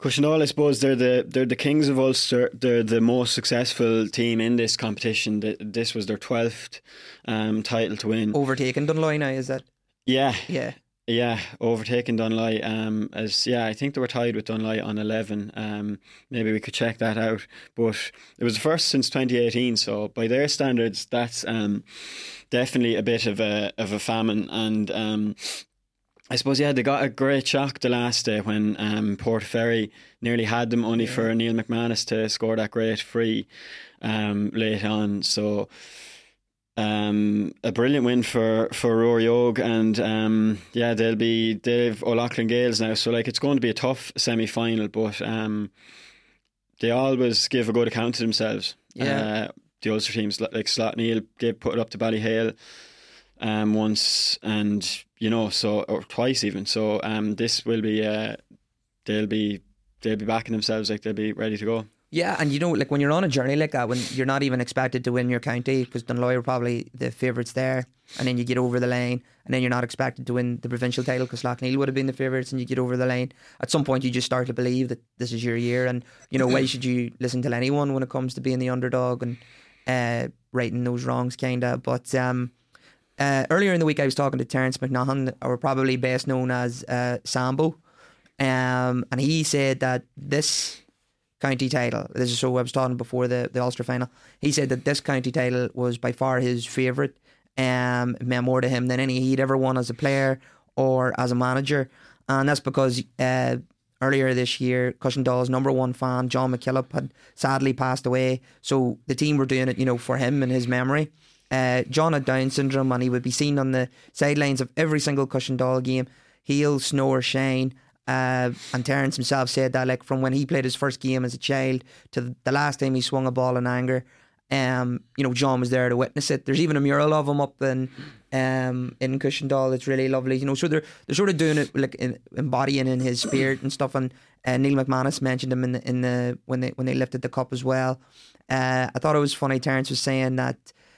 Cushendall, I suppose they're the they're the Kings of Ulster. They're the most successful team in this competition. This was their twelfth um, title to win. Overtaken Dunloy now, is that? Yeah, yeah, yeah. Overtaken Dunloy. Um, as yeah, I think they were tied with Dunloy on eleven. Um, maybe we could check that out. But it was the first since twenty eighteen. So by their standards, that's um, definitely a bit of a of a famine. And um, I suppose, yeah, they got a great shock the last day when um, Portaferry nearly had them, only yeah. for Neil McManus to score that great free um, late on. So um, a brilliant win for, for Rory Og, and um, yeah, they'll be they've O'Loughlin Gales now. So like it's going to be a tough semi final, but um, they always give a good account to themselves. Yeah, uh, the Ulster teams like Slot Neil gave put it up to Ballyhale um, once, and you know, so or twice even. So um, this will be uh, they'll be they'll be backing themselves, like they'll be ready to go. Yeah, and you know, like when you're on a journey like that, when you're not even expected to win your county, because Dunloy are probably the favourites there, and then you get over the line, and then you're not expected to win the provincial title because Slaughtneil would have been the favourites, and you get over the line. At some point, you just start to believe that this is your year, and you know, why should you listen to anyone when it comes to being the underdog and uh, righting those wrongs, kinda. But um. Uh, earlier in the week I was talking to Terence McNaughton, or probably best known as uh, Sambo, um, and he said that this county title, this is so I was talking before the, the Ulster final, he said that this county title was by far his favourite. Um, it meant more to him than any he'd ever won as a player or as a manager, and that's because uh, earlier this year Cushendall's number one fan John McKillop had sadly passed away, so the team were doing it, you know, for him and his memory. Uh, John had Down syndrome, and he would be seen on the sidelines of every single Cushendall game, heel, snow or shine. Uh, and Terence himself said that, like, from when he played his first game as a child to the last time he swung a ball in anger, um, you know, John was there to witness it. There's even a mural of him up in um, in Cushendall. It's really lovely, you know. So they're they're sort of doing it, like, in, embodying in his spirit and stuff. And uh, Neil McManus mentioned him in the in the when they when they lifted the cup as well. Uh, I thought it was funny. Terence was saying that.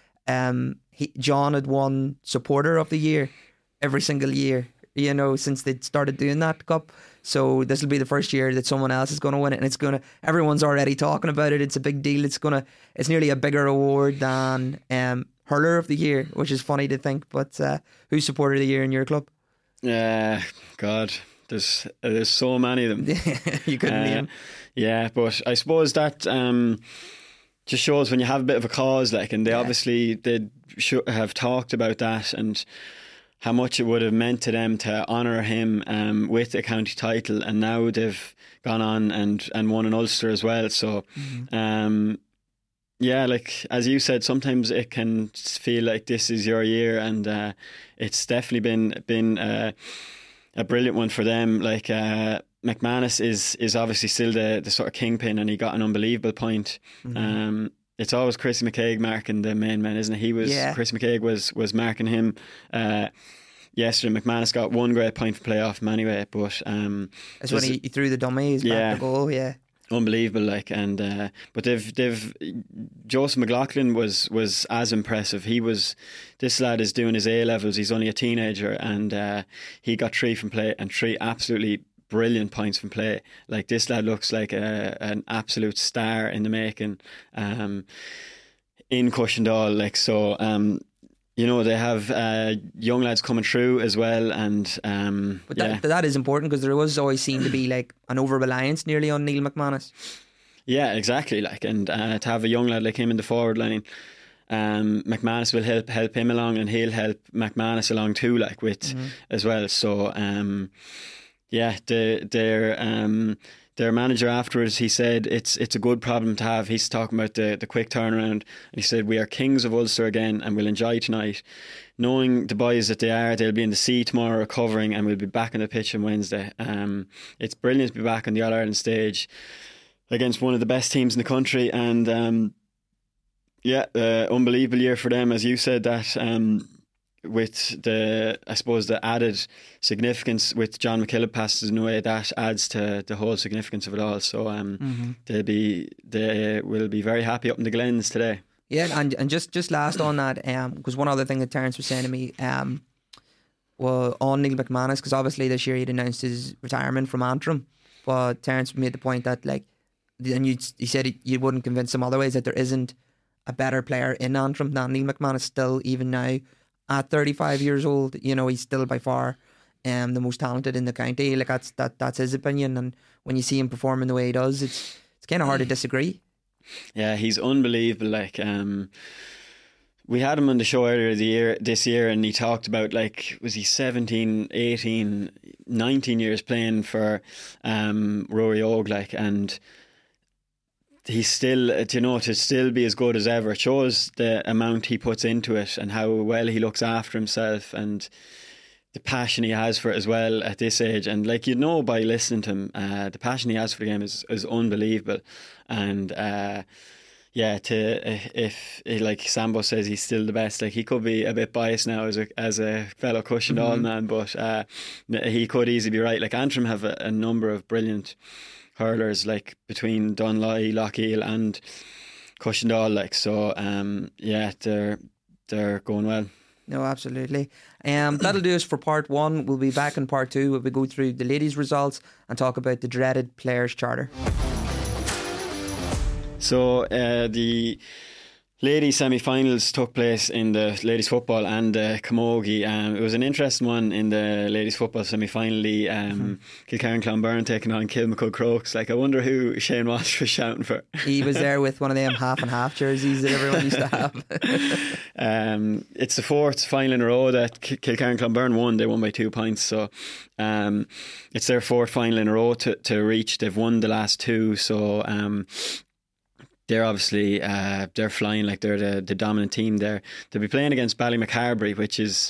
Um, he, John had won Supporter of the Year every single year, you know, since they started doing that cup. So this will be the first year that someone else is going to win it, and it's going to. Everyone's already talking about it. It's a big deal. It's gonna. It's nearly a bigger award than um, Hurler of the Year, which is funny to think. But uh, who's Supporter of the Year in your club? Yeah, uh, God, there's there's so many of them. You couldn't uh, name. Yeah, but I suppose that. Um, just shows when you have a bit of a cause, like, and they yeah. obviously they should have talked about that and how much it would have meant to them to honour him um, with a county title, and now they've gone on and, and won an Ulster as well. So, mm-hmm. um, yeah, like as you said, sometimes it can feel like this is your year, and uh, it's definitely been been uh, a brilliant one for them. Like. Uh, McManus is is obviously still the, the sort of kingpin, and he got an unbelievable point. Mm-hmm. Um, it's always Chris McCaig marking the main man, isn't it? He was yeah. Chris McCaig was was marking him uh, yesterday. McManus got one great point for playoff him anyway, but um, that's when he, he threw the dummies yeah, back the goal. Yeah, unbelievable. Like, and uh, but they've they've Joseph McLaughlin was was as impressive. He was this lad is doing his A levels. He's only a teenager, and uh, he got three from play and three absolutely brilliant points from play. Like, this lad looks like a, an absolute star in the making um, in Cushendall. Like, so um, you know, they have uh, young lads coming through as well, and um, but yeah. that, that is important, because there was always seemed to be like an over reliance nearly on Neil McManus. Yeah, exactly. Like, and uh, to have a young lad like him in the forward line, um, McManus will help help him along, and he'll help McManus along too, like with mm-hmm. as well. So. Um, Yeah, the, their um, their manager afterwards, he said it's it's a good problem to have. He's talking about the, the quick turnaround, and he said we are kings of Ulster again, and we'll enjoy tonight. Knowing the boys that they are, they'll be in the sea tomorrow recovering, and we'll be back on the pitch on Wednesday. Um, it's brilliant to be back on the All Ireland stage against one of the best teams in the country, and um, yeah, uh, unbelievable year for them, as you said that. Um, with the, I suppose, the added significance with John McKillop passing away, that adds to the whole significance of it all. So um, mm-hmm. they'll be, they will be very happy up in the Glens today. Yeah, and and just, just last on that, because um, one other thing that Terence was saying to me, um, well, on Neil McManus, because obviously this year he'd announced his retirement from Antrim, but Terence made the point that like, and you you said you wouldn't convince them otherwise that there isn't a better player in Antrim than Neil McMahon is still, even now at thirty-five years old. You know, he's still by far um, the most talented in the county. Like that's that that's his opinion, and when you see him performing the way he does, it's it's kind of hard to disagree. Yeah, he's unbelievable. Like, um, we had him on the show earlier the year, this year, and he talked about, like, was he seventeen, eighteen, nineteen years playing for um, Rory Og, like, and he's still, you know, to still be as good as ever. It shows the amount he puts into it and how well he looks after himself and the passion he has for it as well at this age. And like, you know, by listening to him, uh, the passion he has for the game is, is unbelievable. And uh, yeah, to if, if like Sambo says he's still the best, like he could be a bit biased now as a as a fellow Cushendall mm-hmm. man, but uh, he could easily be right. Like Antrim have a, a number of brilliant hurlers, like between Dunloy, Lochiel and Cushendall, like, so um, yeah, they're they're going well. No, absolutely. Um, that'll do us for part one. We'll be back in part two where we go through the ladies' results and talk about the dreaded Players' Charter. So uh, the ladies semi-finals took place in the ladies football and the Camogie. Um, it was an interesting one in the ladies football semi-final. Um, mm-hmm. Kilcarran Clonberne taking on Kilmacud Crokes. Like, I wonder who Shane Walsh was shouting for. He was there with one of them half and half jerseys that everyone used to have. um, it's the fourth final in a row that Kilcarran Clonberne won. They won by two points. So um, it's their fourth final in a row to, to reach. They've won the last two. So um, they're obviously uh, they're flying, like they're the, the dominant team there. They'll be playing against Ballymacarbery, which is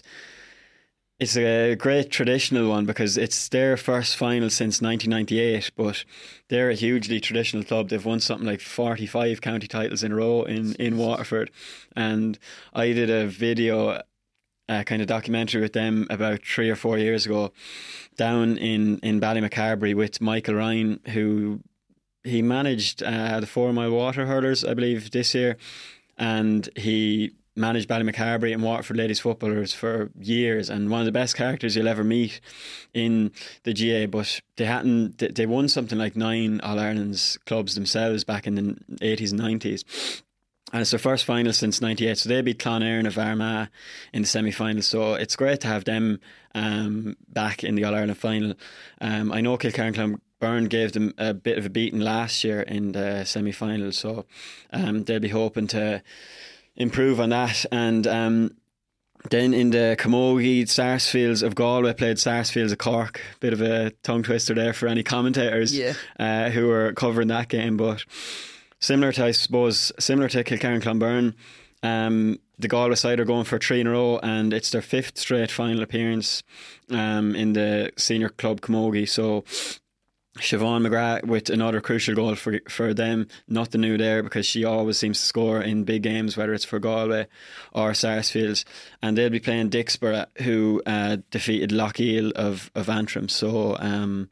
it's a great traditional one because it's their first final since nineteen ninety-eight, but they're a hugely traditional club. They've won something like forty-five county titles in a row in, in Waterford. And I did a video, a kind of documentary with them about three or four years ago down in, in Ballymacarbery with Michael Ryan, who he managed uh, the Four Mile Water Hurlers, I believe, this year, and he managed Ballymacarbery and Waterford ladies footballers for years, and one of the best characters you'll ever meet in the G A. But they hadn't they won something like nine All-Ireland's clubs themselves back in the eighties and nineties, and it's their first final since ninety-eight. So they beat Clonairin of Armagh in the semi-final, so it's great to have them um, back in the All-Ireland final. um, I know Kilcarran Clonberne Byrne gave them a bit of a beating last year in the semi-final, so um, they'll be hoping to improve on that. And um, then in the Camogie, Sarsfields of Galway played Sarsfields of Cork. Bit of a tongue twister there for any commentators yeah. uh, who were covering that game, but similar to, I suppose, similar to Kilcarran Clonberne, um, the Galway side are going for three in a row, and it's their fifth straight final appearance um, in the senior club Camogie. So Siobhan McGrath with another crucial goal for for them. Nothing new there because she always seems to score in big games, whether it's for Galway or Sarsfields. And they'll be playing Dixborough, who uh, defeated Lochiel of, of Antrim. So um,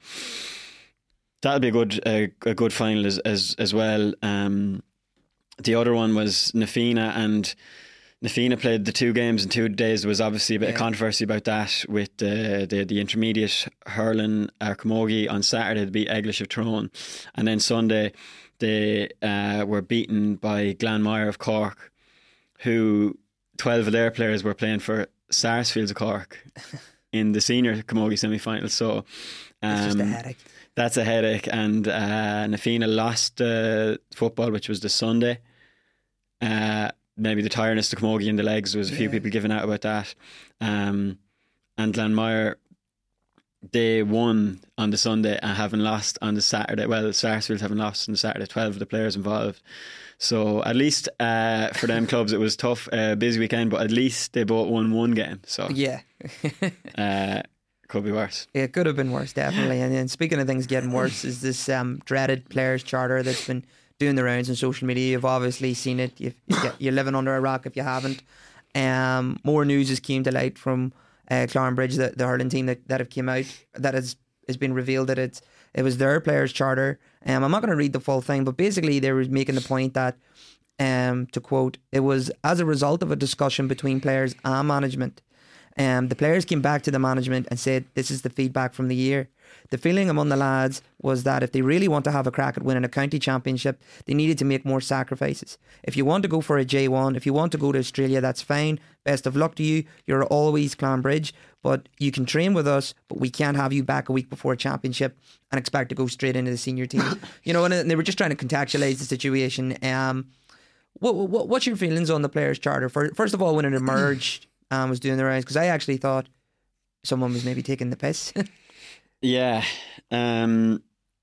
that'll be a good a, a good final as as, as well. Um, the other one was Nafina, and Nafina played the two games in two days. There was obviously a bit yeah. of controversy about that with the the, the intermediate hurling uh, Camogie on Saturday to beat Eglish of Tyrone, and then Sunday they uh, were beaten by Glanmire of Cork, who twelve of their players were playing for Sarsfields of Cork in the senior Camogie semi-final. So um, it's just a headache. That's a headache, and uh, Nafina lost uh, football, which was the Sunday. Uh, maybe the tiredness to Camogie in the legs. There was a few yeah. people giving out about that. Um, and Glanmire, they won on the Sunday and haven't lost on the Saturday. Well, Sarsfield haven't lost on the Saturday. twelve of the players involved. So at least uh, for them clubs it was tough, uh, busy weekend, but at least they both won one game. So yeah. uh, could be worse. Yeah, it could have been worse, definitely. And then speaking of things getting worse, is this um, dreaded Players' Charter that's been doing the rounds on social media. You've obviously seen it. You've, you're living under a rock if you haven't. Um, more news has came to light from uh, Clonbridge, the, the hurling team that, that have came out, that has has been revealed that it's it was their Players' Charter. Um, I'm not going to read the full thing, but basically they were making the point that, um, to quote, it was as a result of a discussion between players and management. Um, the players came back to the management and said, this is the feedback from the year. The feeling among the lads was that if they really want to have a crack at winning a county championship, they needed to make more sacrifices. If you want to go for a J one, if you want to go to Australia, that's fine. Best of luck to you. You're always Clanbridge, but you can train with us, but we can't have you back a week before a championship and expect to go straight into the senior team. You know, and they were just trying to contextualise the situation. Um, what, what what's your feelings on the Players' Charter? First of all, when it emerged and um, was doing the rounds, because I actually thought someone was maybe taking the piss. Yeah. Um,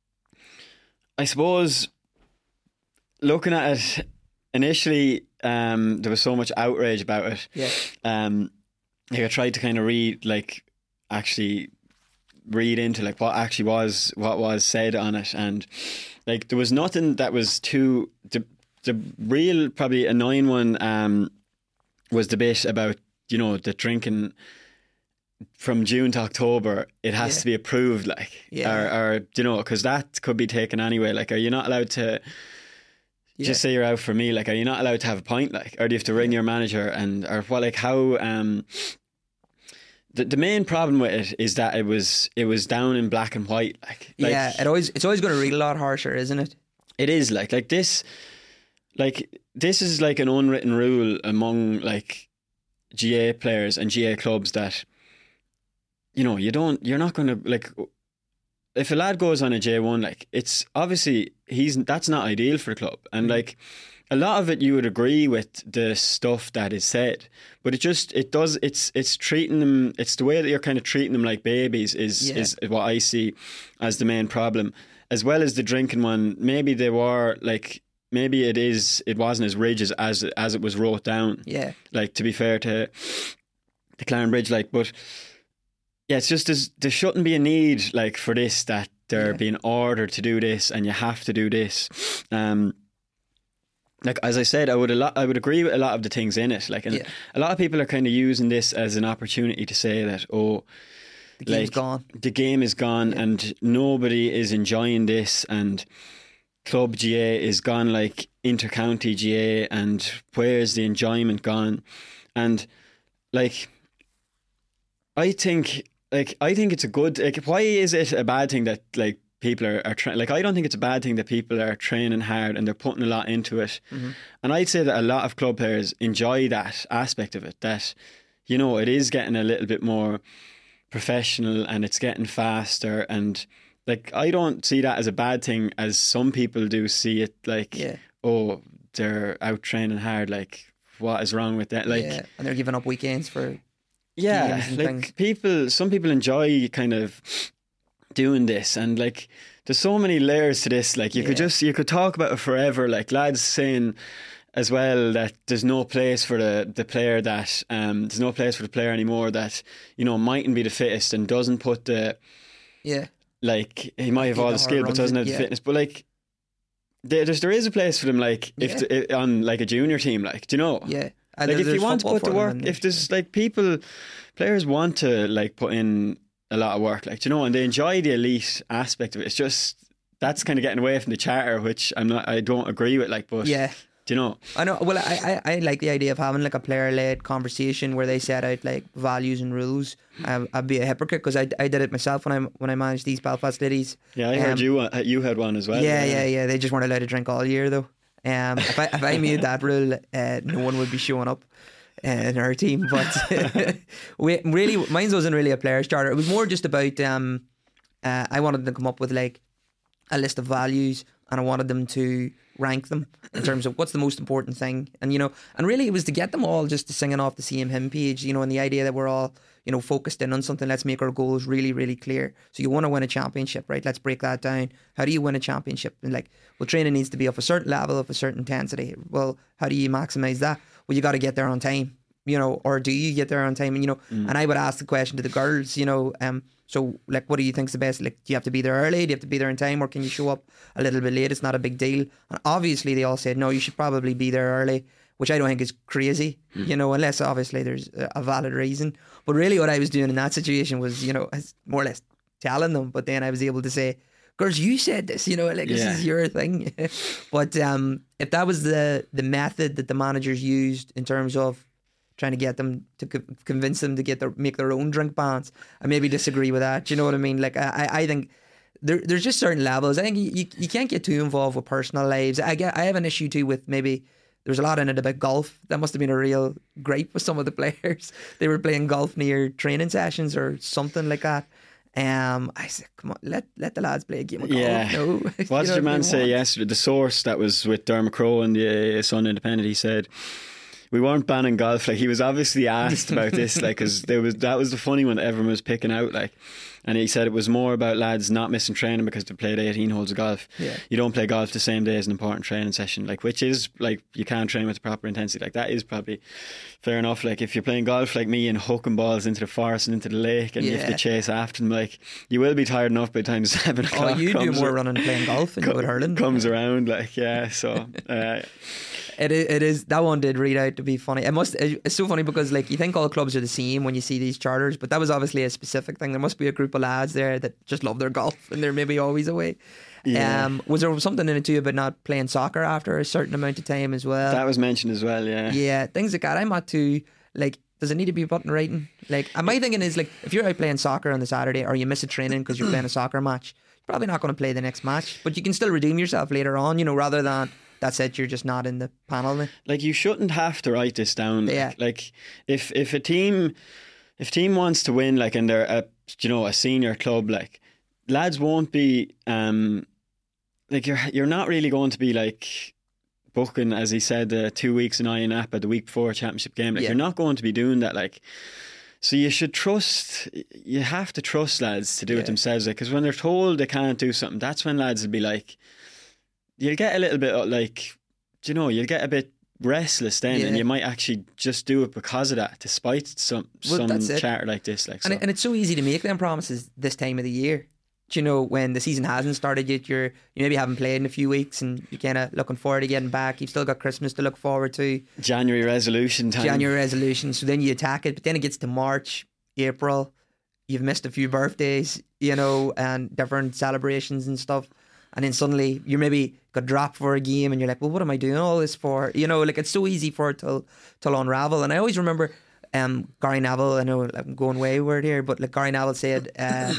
I suppose looking at it initially, um, there was so much outrage about it. Yeah. Um, like I tried to kind of read, like, actually read into like what actually was what was said on it, and like there was nothing that was too. The, the real probably annoying one um, was the bit about, you know, the drinking from June to October, it has Yeah. to be approved, like, Yeah. or, or you know, because that could be taken anyway. Like, are you not allowed to Yeah. just say you're out for me? Like, are you not allowed to have a pint? Like, or do you have to ring your manager? And or what? Like, how? Um, the the main problem with it is that it was it was down in black and white. Like, like yeah, it always it's always going to read a lot harsher, isn't it? it is like like this, like this is like an unwritten rule among like G A players and G A clubs that, you know, you don't, you're not going to, like, if a lad goes on a J one, like, it's obviously, he's, that's not ideal for the club. And like, a lot of it you would agree with the stuff that is said, but it just, it does, it's, it's treating them, it's the way that you're kind of treating them like babies is, Yeah. is what I see as the main problem. As well as the drinking one, maybe they were like, maybe it is, it wasn't as rigid as, as it was wrote down. Yeah. Like, to be fair to, to Clanbridge, like, but yeah, it's just there's, there shouldn't be a need like for this, that they're Yeah. being ordered to do this and you have to do this. Um, like as I said, I would a lot, I would agree with a lot of the things in it. Like, and Yeah. a lot of people are kind of using this as an opportunity to say that, oh, The game's like, gone. the game is gone Yeah. and nobody is enjoying this, and club G A is gone, like inter-county G A, and where's the enjoyment gone? And like, I think, like, I think it's a good, like, why is it a bad thing that like people are, are trying, like, I don't think it's a bad thing that people are training hard and they're putting a lot into it. Mm-hmm. And I'd say that a lot of club players enjoy that aspect of it, that, you know, it is getting a little bit more professional and it's getting faster, and like, I don't see that as a bad thing, as some people do see it, like, Yeah. oh, they're out training hard, like, what is wrong with that? Like, Yeah. And they're giving up weekends for yeah, games and like things. people, some people enjoy kind of doing this, and like there's so many layers to this. Like, you could Yeah. just, you could talk about it forever. Like, lads saying as well that there's no place for the, the player that um there's no place for the player anymore that, you know, mightn't be the fittest and doesn't put the, Yeah. like, he might have Yeah, all the the skill hard but doesn't have runs, the yeah. fitness. But like, there, there's, there is a place for them. Like, if Yeah. the, on like a junior team, like, do you know? Yeah. And Like, there- if you there's want to football put the for them work, and if there's like people, players want to like put in a lot of work, like, do you know, and they enjoy the elite aspect of it. It's just, that's kind of getting away from the charter, which I'm not, I don't agree with. Like, but Yeah. do you know? I know. Well, I, I, I like the idea of having like a player-led conversation where they set out like values and rules. Um, I'd be a hypocrite because I, I did it myself when I when I managed these Belfast Ladies. Yeah, I heard Um, you uh, you had one as well. Yeah, yeah, yeah. They just weren't allowed to drink all year though. Um, if I if I made that rule, uh, no one would be showing up uh, in our team. But we really, mine wasn't really a players' charter. It was more just about. Um, uh, I wanted to come up with like a list of values, and I wanted them to rank them in terms of what's the most important thing. And you know, and really it was to get them all just to singing off the same hymn page. You know, and the idea that we're all, you know, focused in on something. Let's make our goals really, really clear. So you want to win a championship, right? Let's break that down. How do you win a championship? And like, well, training needs to be of a certain level, of a certain intensity. Well, how do you maximise that? Well, you got to get there on time, you know, or do you get there on time? And, you know, Mm. and I would ask the question to the girls, you know, um, so like, what do you think's the best? Like, do you have to be there early? Do you have to be there in time? Or can you show up a little bit late? It's not a big deal. And obviously they all said, no, you should probably be there early, which I don't think is crazy, you know, unless obviously there's a a valid reason. But really what I was doing in that situation was, you know, more or less telling them, but then I was able to say, girls, you said this, you know, like, this Yeah. is your thing. But um, if that was the, the method that the managers used in terms of trying to get them to co- convince them to get their make their own drink bans. I maybe disagree with that. Do you know what I mean? Like I, I think there there's just certain levels. I think you, you, you can't get too involved with personal lives. I get I have an issue too with maybe there was a lot in it about golf. That must have been a real gripe with some of the players. They were playing golf near training sessions or something like that. Um, I said, come on, let let the lads play a game of golf. Yeah. No. What You did know your man I mean? say What? yesterday? The source that was with Dermot Crowe and the uh, Sun Independent, he said, we weren't banning golf. Like, he was obviously asked about this, like, because there was that was the funny one that everyone was picking out, like. And he said it was more about lads not missing training because they played eighteen holes of golf. Yeah. You don't play golf the same day as an important training session, like, which is like you can't train with the proper intensity. Like, that is probably fair enough. Like, if you're playing golf like me and hooking balls into the forest and into the lake, and you have Yeah. to chase after them, like, you will be tired enough by the time seven Oh, o'clock. you do comes more ar- running and playing golf than you would hurling. comes around, like, yeah. So. Uh, It is, it is that one did read out to be funny. It must. It's so funny because like you think all clubs are the same when you see these charters, but that was obviously a specific thing. There must be a group of lads there that just love their golf and they're maybe always away. Yeah. Um, was there something in it too about not playing soccer after a certain amount of time as well? That was mentioned as well, yeah. Yeah, things like that. I'm not too like. Does it need to be button writing? Like, my thinking is like, if you're out playing soccer on the Saturday or you miss a training because you're playing a soccer match, you're probably not going to play the next match, but you can still redeem yourself later on. You know, rather than that's it, you're just not in the panel then. Like, you shouldn't have to write this down. Like, Yeah. like if if a team if a team wants to win, like, and they're a you know a senior club, like, lads won't be um like you're you're not really going to be like booking, as he said, uh, two weeks in Iron Napa the week before a championship game. Like, Yeah. you're not going to be doing that. Like, so you should trust. You have to trust lads to do Yeah. it themselves. Like, because when they're told they can't do something, that's when lads will be like, you'll get a little bit uh, like, do you know, you'll get a bit restless then, Yeah. and you might actually just do it because of that, despite some Well, some that's it. charter like this. Like, so. And, it, and it's so easy to make them promises this time of the year. Do you know, when the season hasn't started yet, you're you maybe haven't played in a few weeks and you're kind of looking forward to getting back. You've still got Christmas to look forward to, January resolution time. January resolution. So then you attack it, but then it gets to March, April. You've missed a few birthdays, you know, and different celebrations and stuff. And then suddenly you're maybe got dropped for a game and you're like, well, what am I doing all this for? You know, like, it's so easy for it to, to unravel. And I always remember um, Gary Neville, I know I'm going wayward here, but like Gary Neville said uh,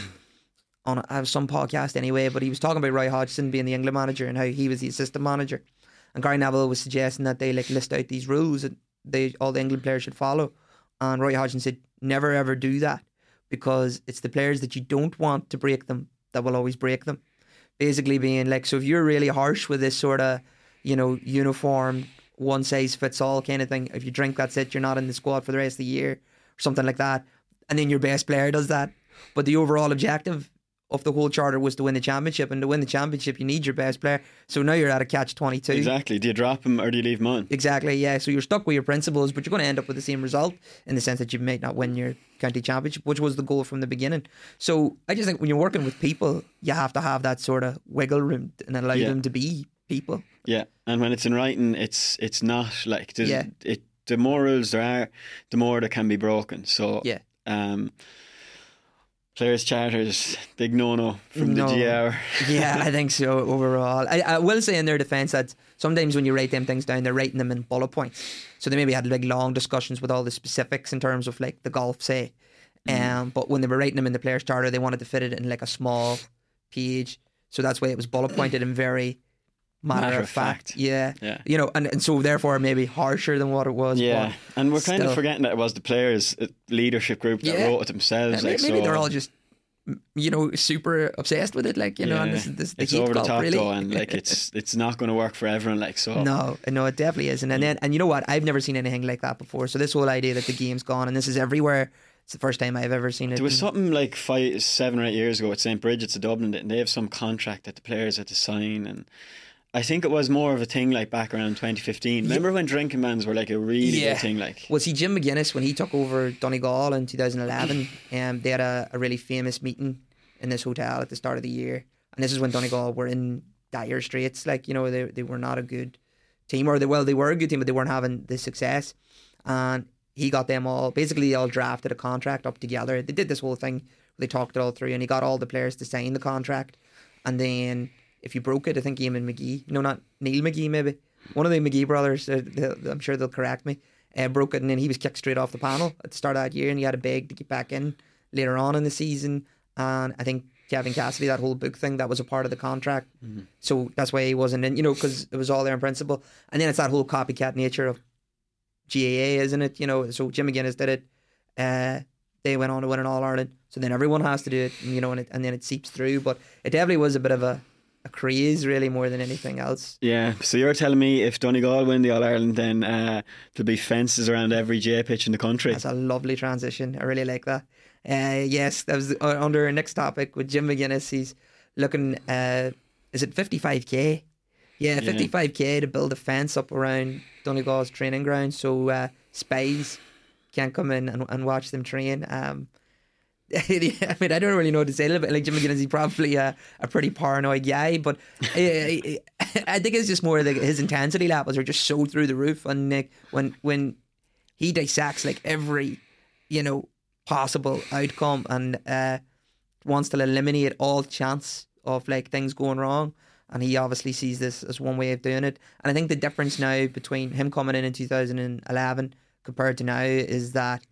on a, uh, some podcast anyway, but he was talking about Roy Hodgson being the England manager and how he was the assistant manager. And Gary Neville was suggesting that they like list out these rules that they all the England players should follow. And Roy Hodgson said, never ever do that, because it's the players that you don't want to break them that will always break them. Basically being like, so if you're really harsh with this sort of, you know, uniform, one size fits all kind of thing, if you drink, that's it, you're not in the squad for the rest of the year, or something like that, and then your best player does that. But the overall objective of the whole charter was to win the championship, and to win the championship you need your best player. So now you're at a catch twenty-two. Exactly. Do you drop him or do you leave him on? Exactly, yeah. So you're stuck with your principles, but you're going to end up with the same result in the sense that you might not win your county championship, which was the goal from the beginning. So I just think when you're working with people, you have to have that sort of wiggle room and allow Yeah. them to be people. Yeah, and when it's in writing, it's it's not like there's- Yeah. it. The more rules there are, the more that can be broken. So Yeah. um, players' charters, big no-no from No. the G R. Yeah, I think so overall. I, I will say in their defence that sometimes when you write them things down, they're writing them in bullet points. So they maybe had like long discussions with all the specifics in terms of like the golf, say. Um, but when they were writing them in the players' charter, they wanted to fit it in like a small page. So that's why it was bullet pointed and very matter, Matter of of fact. fact. Yeah. Yeah. You know, and, and so therefore maybe harsher than what it was. Yeah, but and we're kind still. of forgetting that it was the players' uh, leadership group that Yeah. wrote it themselves. Maybe, like, maybe so they're all just, you know, super obsessed with it. Like, you know, and yeah, this, this the it's heat over the golf, top really. though, and like it's it's not going to work for everyone. Like, so No, no, it definitely isn't. And then, and you know what? I've never seen anything like that before. So this whole idea that the game's gone and this is everywhere, it's the first time I've ever seen it. there was something like five, seven or eight years ago at Saint Bridget's of Dublin, and they have some contract that the players had to sign, and I think it was more of a thing like back around twenty fifteen. Remember when drinking bans were like a really Yeah. big thing? Like, Well, see, Jim McGuinness, when he took over Donegal in two thousand eleven, um, they had a, a really famous meeting in this hotel at the start of the year. And this is when Donegal were in dire straits. Like, you know, they they were not a good team. Or, they well, they were a good team, but they weren't having the success. And he got them all, basically they all drafted a contract up together. They did this whole thing, they talked it all through, and he got all the players to sign the contract. And then if you broke it, I think Eamon McGee, no, not Neil McGee maybe, one of the McGee brothers, uh, they'll- I'm sure they'll correct me, uh, broke it, and then he was kicked straight off the panel at the start of that year, and he had to beg to get back in later on in the season. And I think Kevin Cassidy, that whole book thing, that was a part of the contract. Mm-hmm. So that's why he wasn't in, you know, because it was all there in principle. And then it's that whole copycat nature of G A A, isn't it? You know, so Jim McGuinness did it. Uh, they went on to win an All-Ireland. So then everyone has to do it, you know, and, it, and then it seeps through. But it definitely was a bit of a, a craze, really, more than anything else. Yeah, so you're telling me if Donegal win the All-Ireland, then uh, there'll be fences around every G A A pitch in the country. That's a lovely transition. I really like that. Uh, yes, that was uh, under our next topic with Jim McGuinness. He's looking, uh, is it fifty-five K? Yeah, fifty-five K to build a fence up around Donegal's training ground so uh, spies can't come in and, and watch them train. Um, I mean, I don't really know what to say a little bit. Like Jim McGuinness, he's probably a, a pretty paranoid guy, but I, I, I think it's just more that his intensity levels are just so through the roof. And Nick, when when he dissects like every, you know, possible outcome and uh, wants to eliminate all chance of like things going wrong, and he obviously sees this as one way of doing it. And I think the difference now between him coming in in two thousand eleven compared to now is that,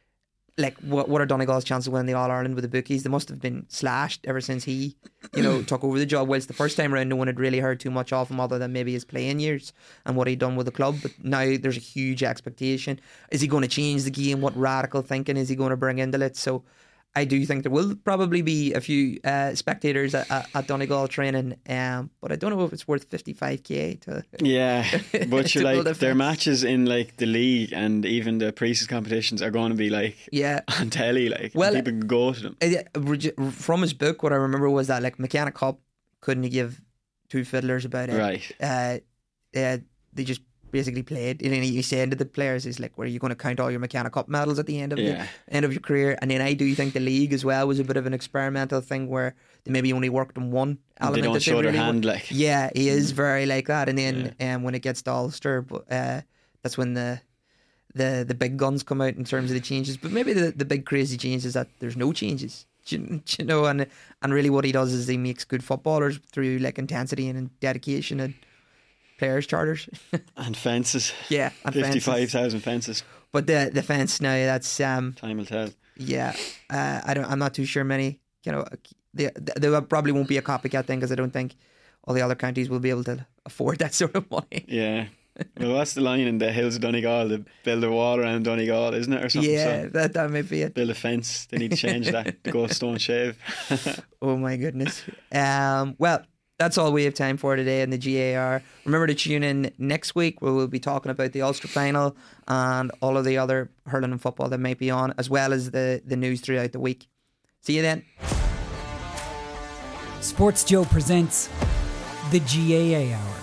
like, what what are Donegal's chances of winning the All-Ireland with the bookies? They must have been slashed ever since he, you know, took over the job. Whilst the first time around, no one had really heard too much of him other than maybe his playing years and what he'd done with the club. But now there's a huge expectation. Is he going to change the game? What radical thinking is he going to bring into it? So I do think there will probably be a few uh, spectators at, at, at Donegal training, um, but I don't know if it's worth fifty-five K to. Yeah, but you're like their matches in like the league and even the pre-season competitions are going to be like yeah. on telly, like well, people can go to them. Uh, from his book, what I remember was that like McKenna Cup couldn't give two fiddlers about it. Right. Uh, uh, they just basically played, and he said to the players, "Is like, where are you going to count all your McKenna Cup medals at the end of yeah. the end of your career?" And then I do think the league as well was a bit of an experimental thing where they maybe only worked on one element. They don't that show they their really hand, work. like yeah, he is very like that. And then yeah. um, when it gets to Ulster, but uh, that's when the the the big guns come out in terms of the changes. But maybe the the big crazy change is that there's no changes. You, you know, and and really what he does is he makes good footballers through like intensity and dedication and players' charters and fences. Yeah, and fifty-five thousand fences. But the the fence now, that's um, time will tell. Yeah, uh, I don't. I'm not too sure. Many, you know, they, there probably won't be a copycat thing because I don't think all the other counties will be able to afford that sort of money. Yeah. Well, what's the line in the hills of Donegal? To build a wall around Donegal, isn't it, or something? Yeah, so that that may be it. Build a fence. They need to change that. Go stone shave. Oh my goodness. Um. Well. That's all we have time for today in the G A R. Remember to tune in next week where we'll be talking about the Ulster final and all of the other hurling and football that might be on, as well as the, the news throughout the week. See you then. Sports Joe presents the G A A Hour.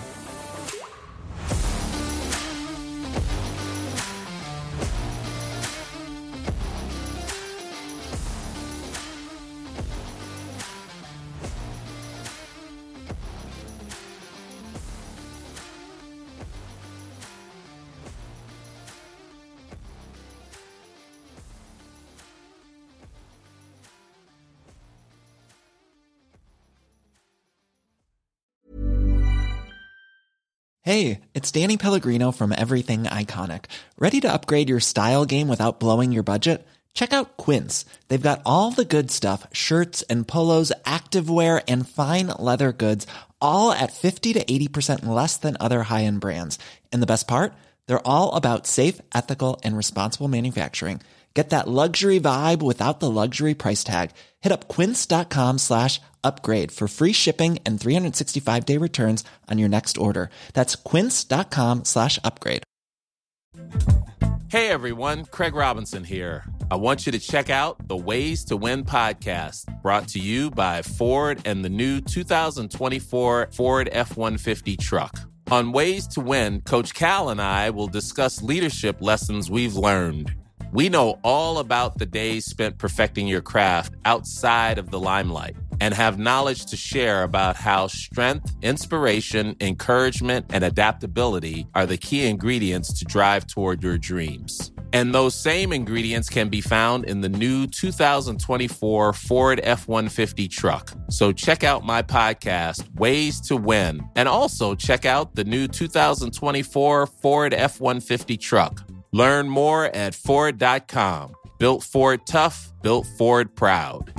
Hey, it's Danny Pellegrino from Everything Iconic. Ready to upgrade your style game without blowing your budget? Check out Quince. They've got all the good stuff, shirts and polos, activewear, and fine leather goods, all at fifty to eighty percent less than other high-end brands. And the best part? They're all about safe, ethical, and responsible manufacturing. Get that luxury vibe without the luxury price tag. Hit up quince.com slash upgrade for free shipping and three sixty-five day returns on your next order. That's quince.com slash upgrade. Hey everyone, Craig Robinson here. I want you to check out the Ways to Win podcast, brought to you by Ford and the new two thousand twenty-four Ford F one fifty truck. On Ways to Win, Coach Cal and I will discuss leadership lessons we've learned. We know all about the days spent perfecting your craft outside of the limelight and have knowledge to share about how strength, inspiration, encouragement, and adaptability are the key ingredients to drive toward your dreams. And those same ingredients can be found in the new two thousand twenty-four Ford F one fifty truck. So check out my podcast, Ways to Win, and also check out the new two thousand twenty-four Ford F one fifty truck. Learn more at Ford dot com. Built Ford tough, built Ford proud.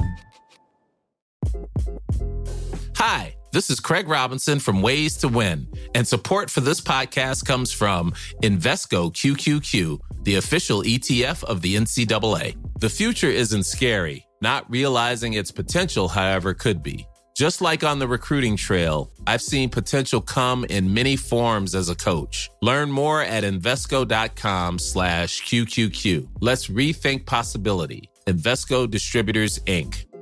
Hi, this is Craig Robinson from Ways to Win, and support for this podcast comes from Invesco Q Q Q, the official E T F of the N C double A. The future isn't scary. Not realizing its potential, however, could be. Just like on the recruiting trail, I've seen potential come in many forms as a coach. Learn more at Invesco.com slash QQQ. Let's rethink possibility. Invesco Distributors, Incorporated.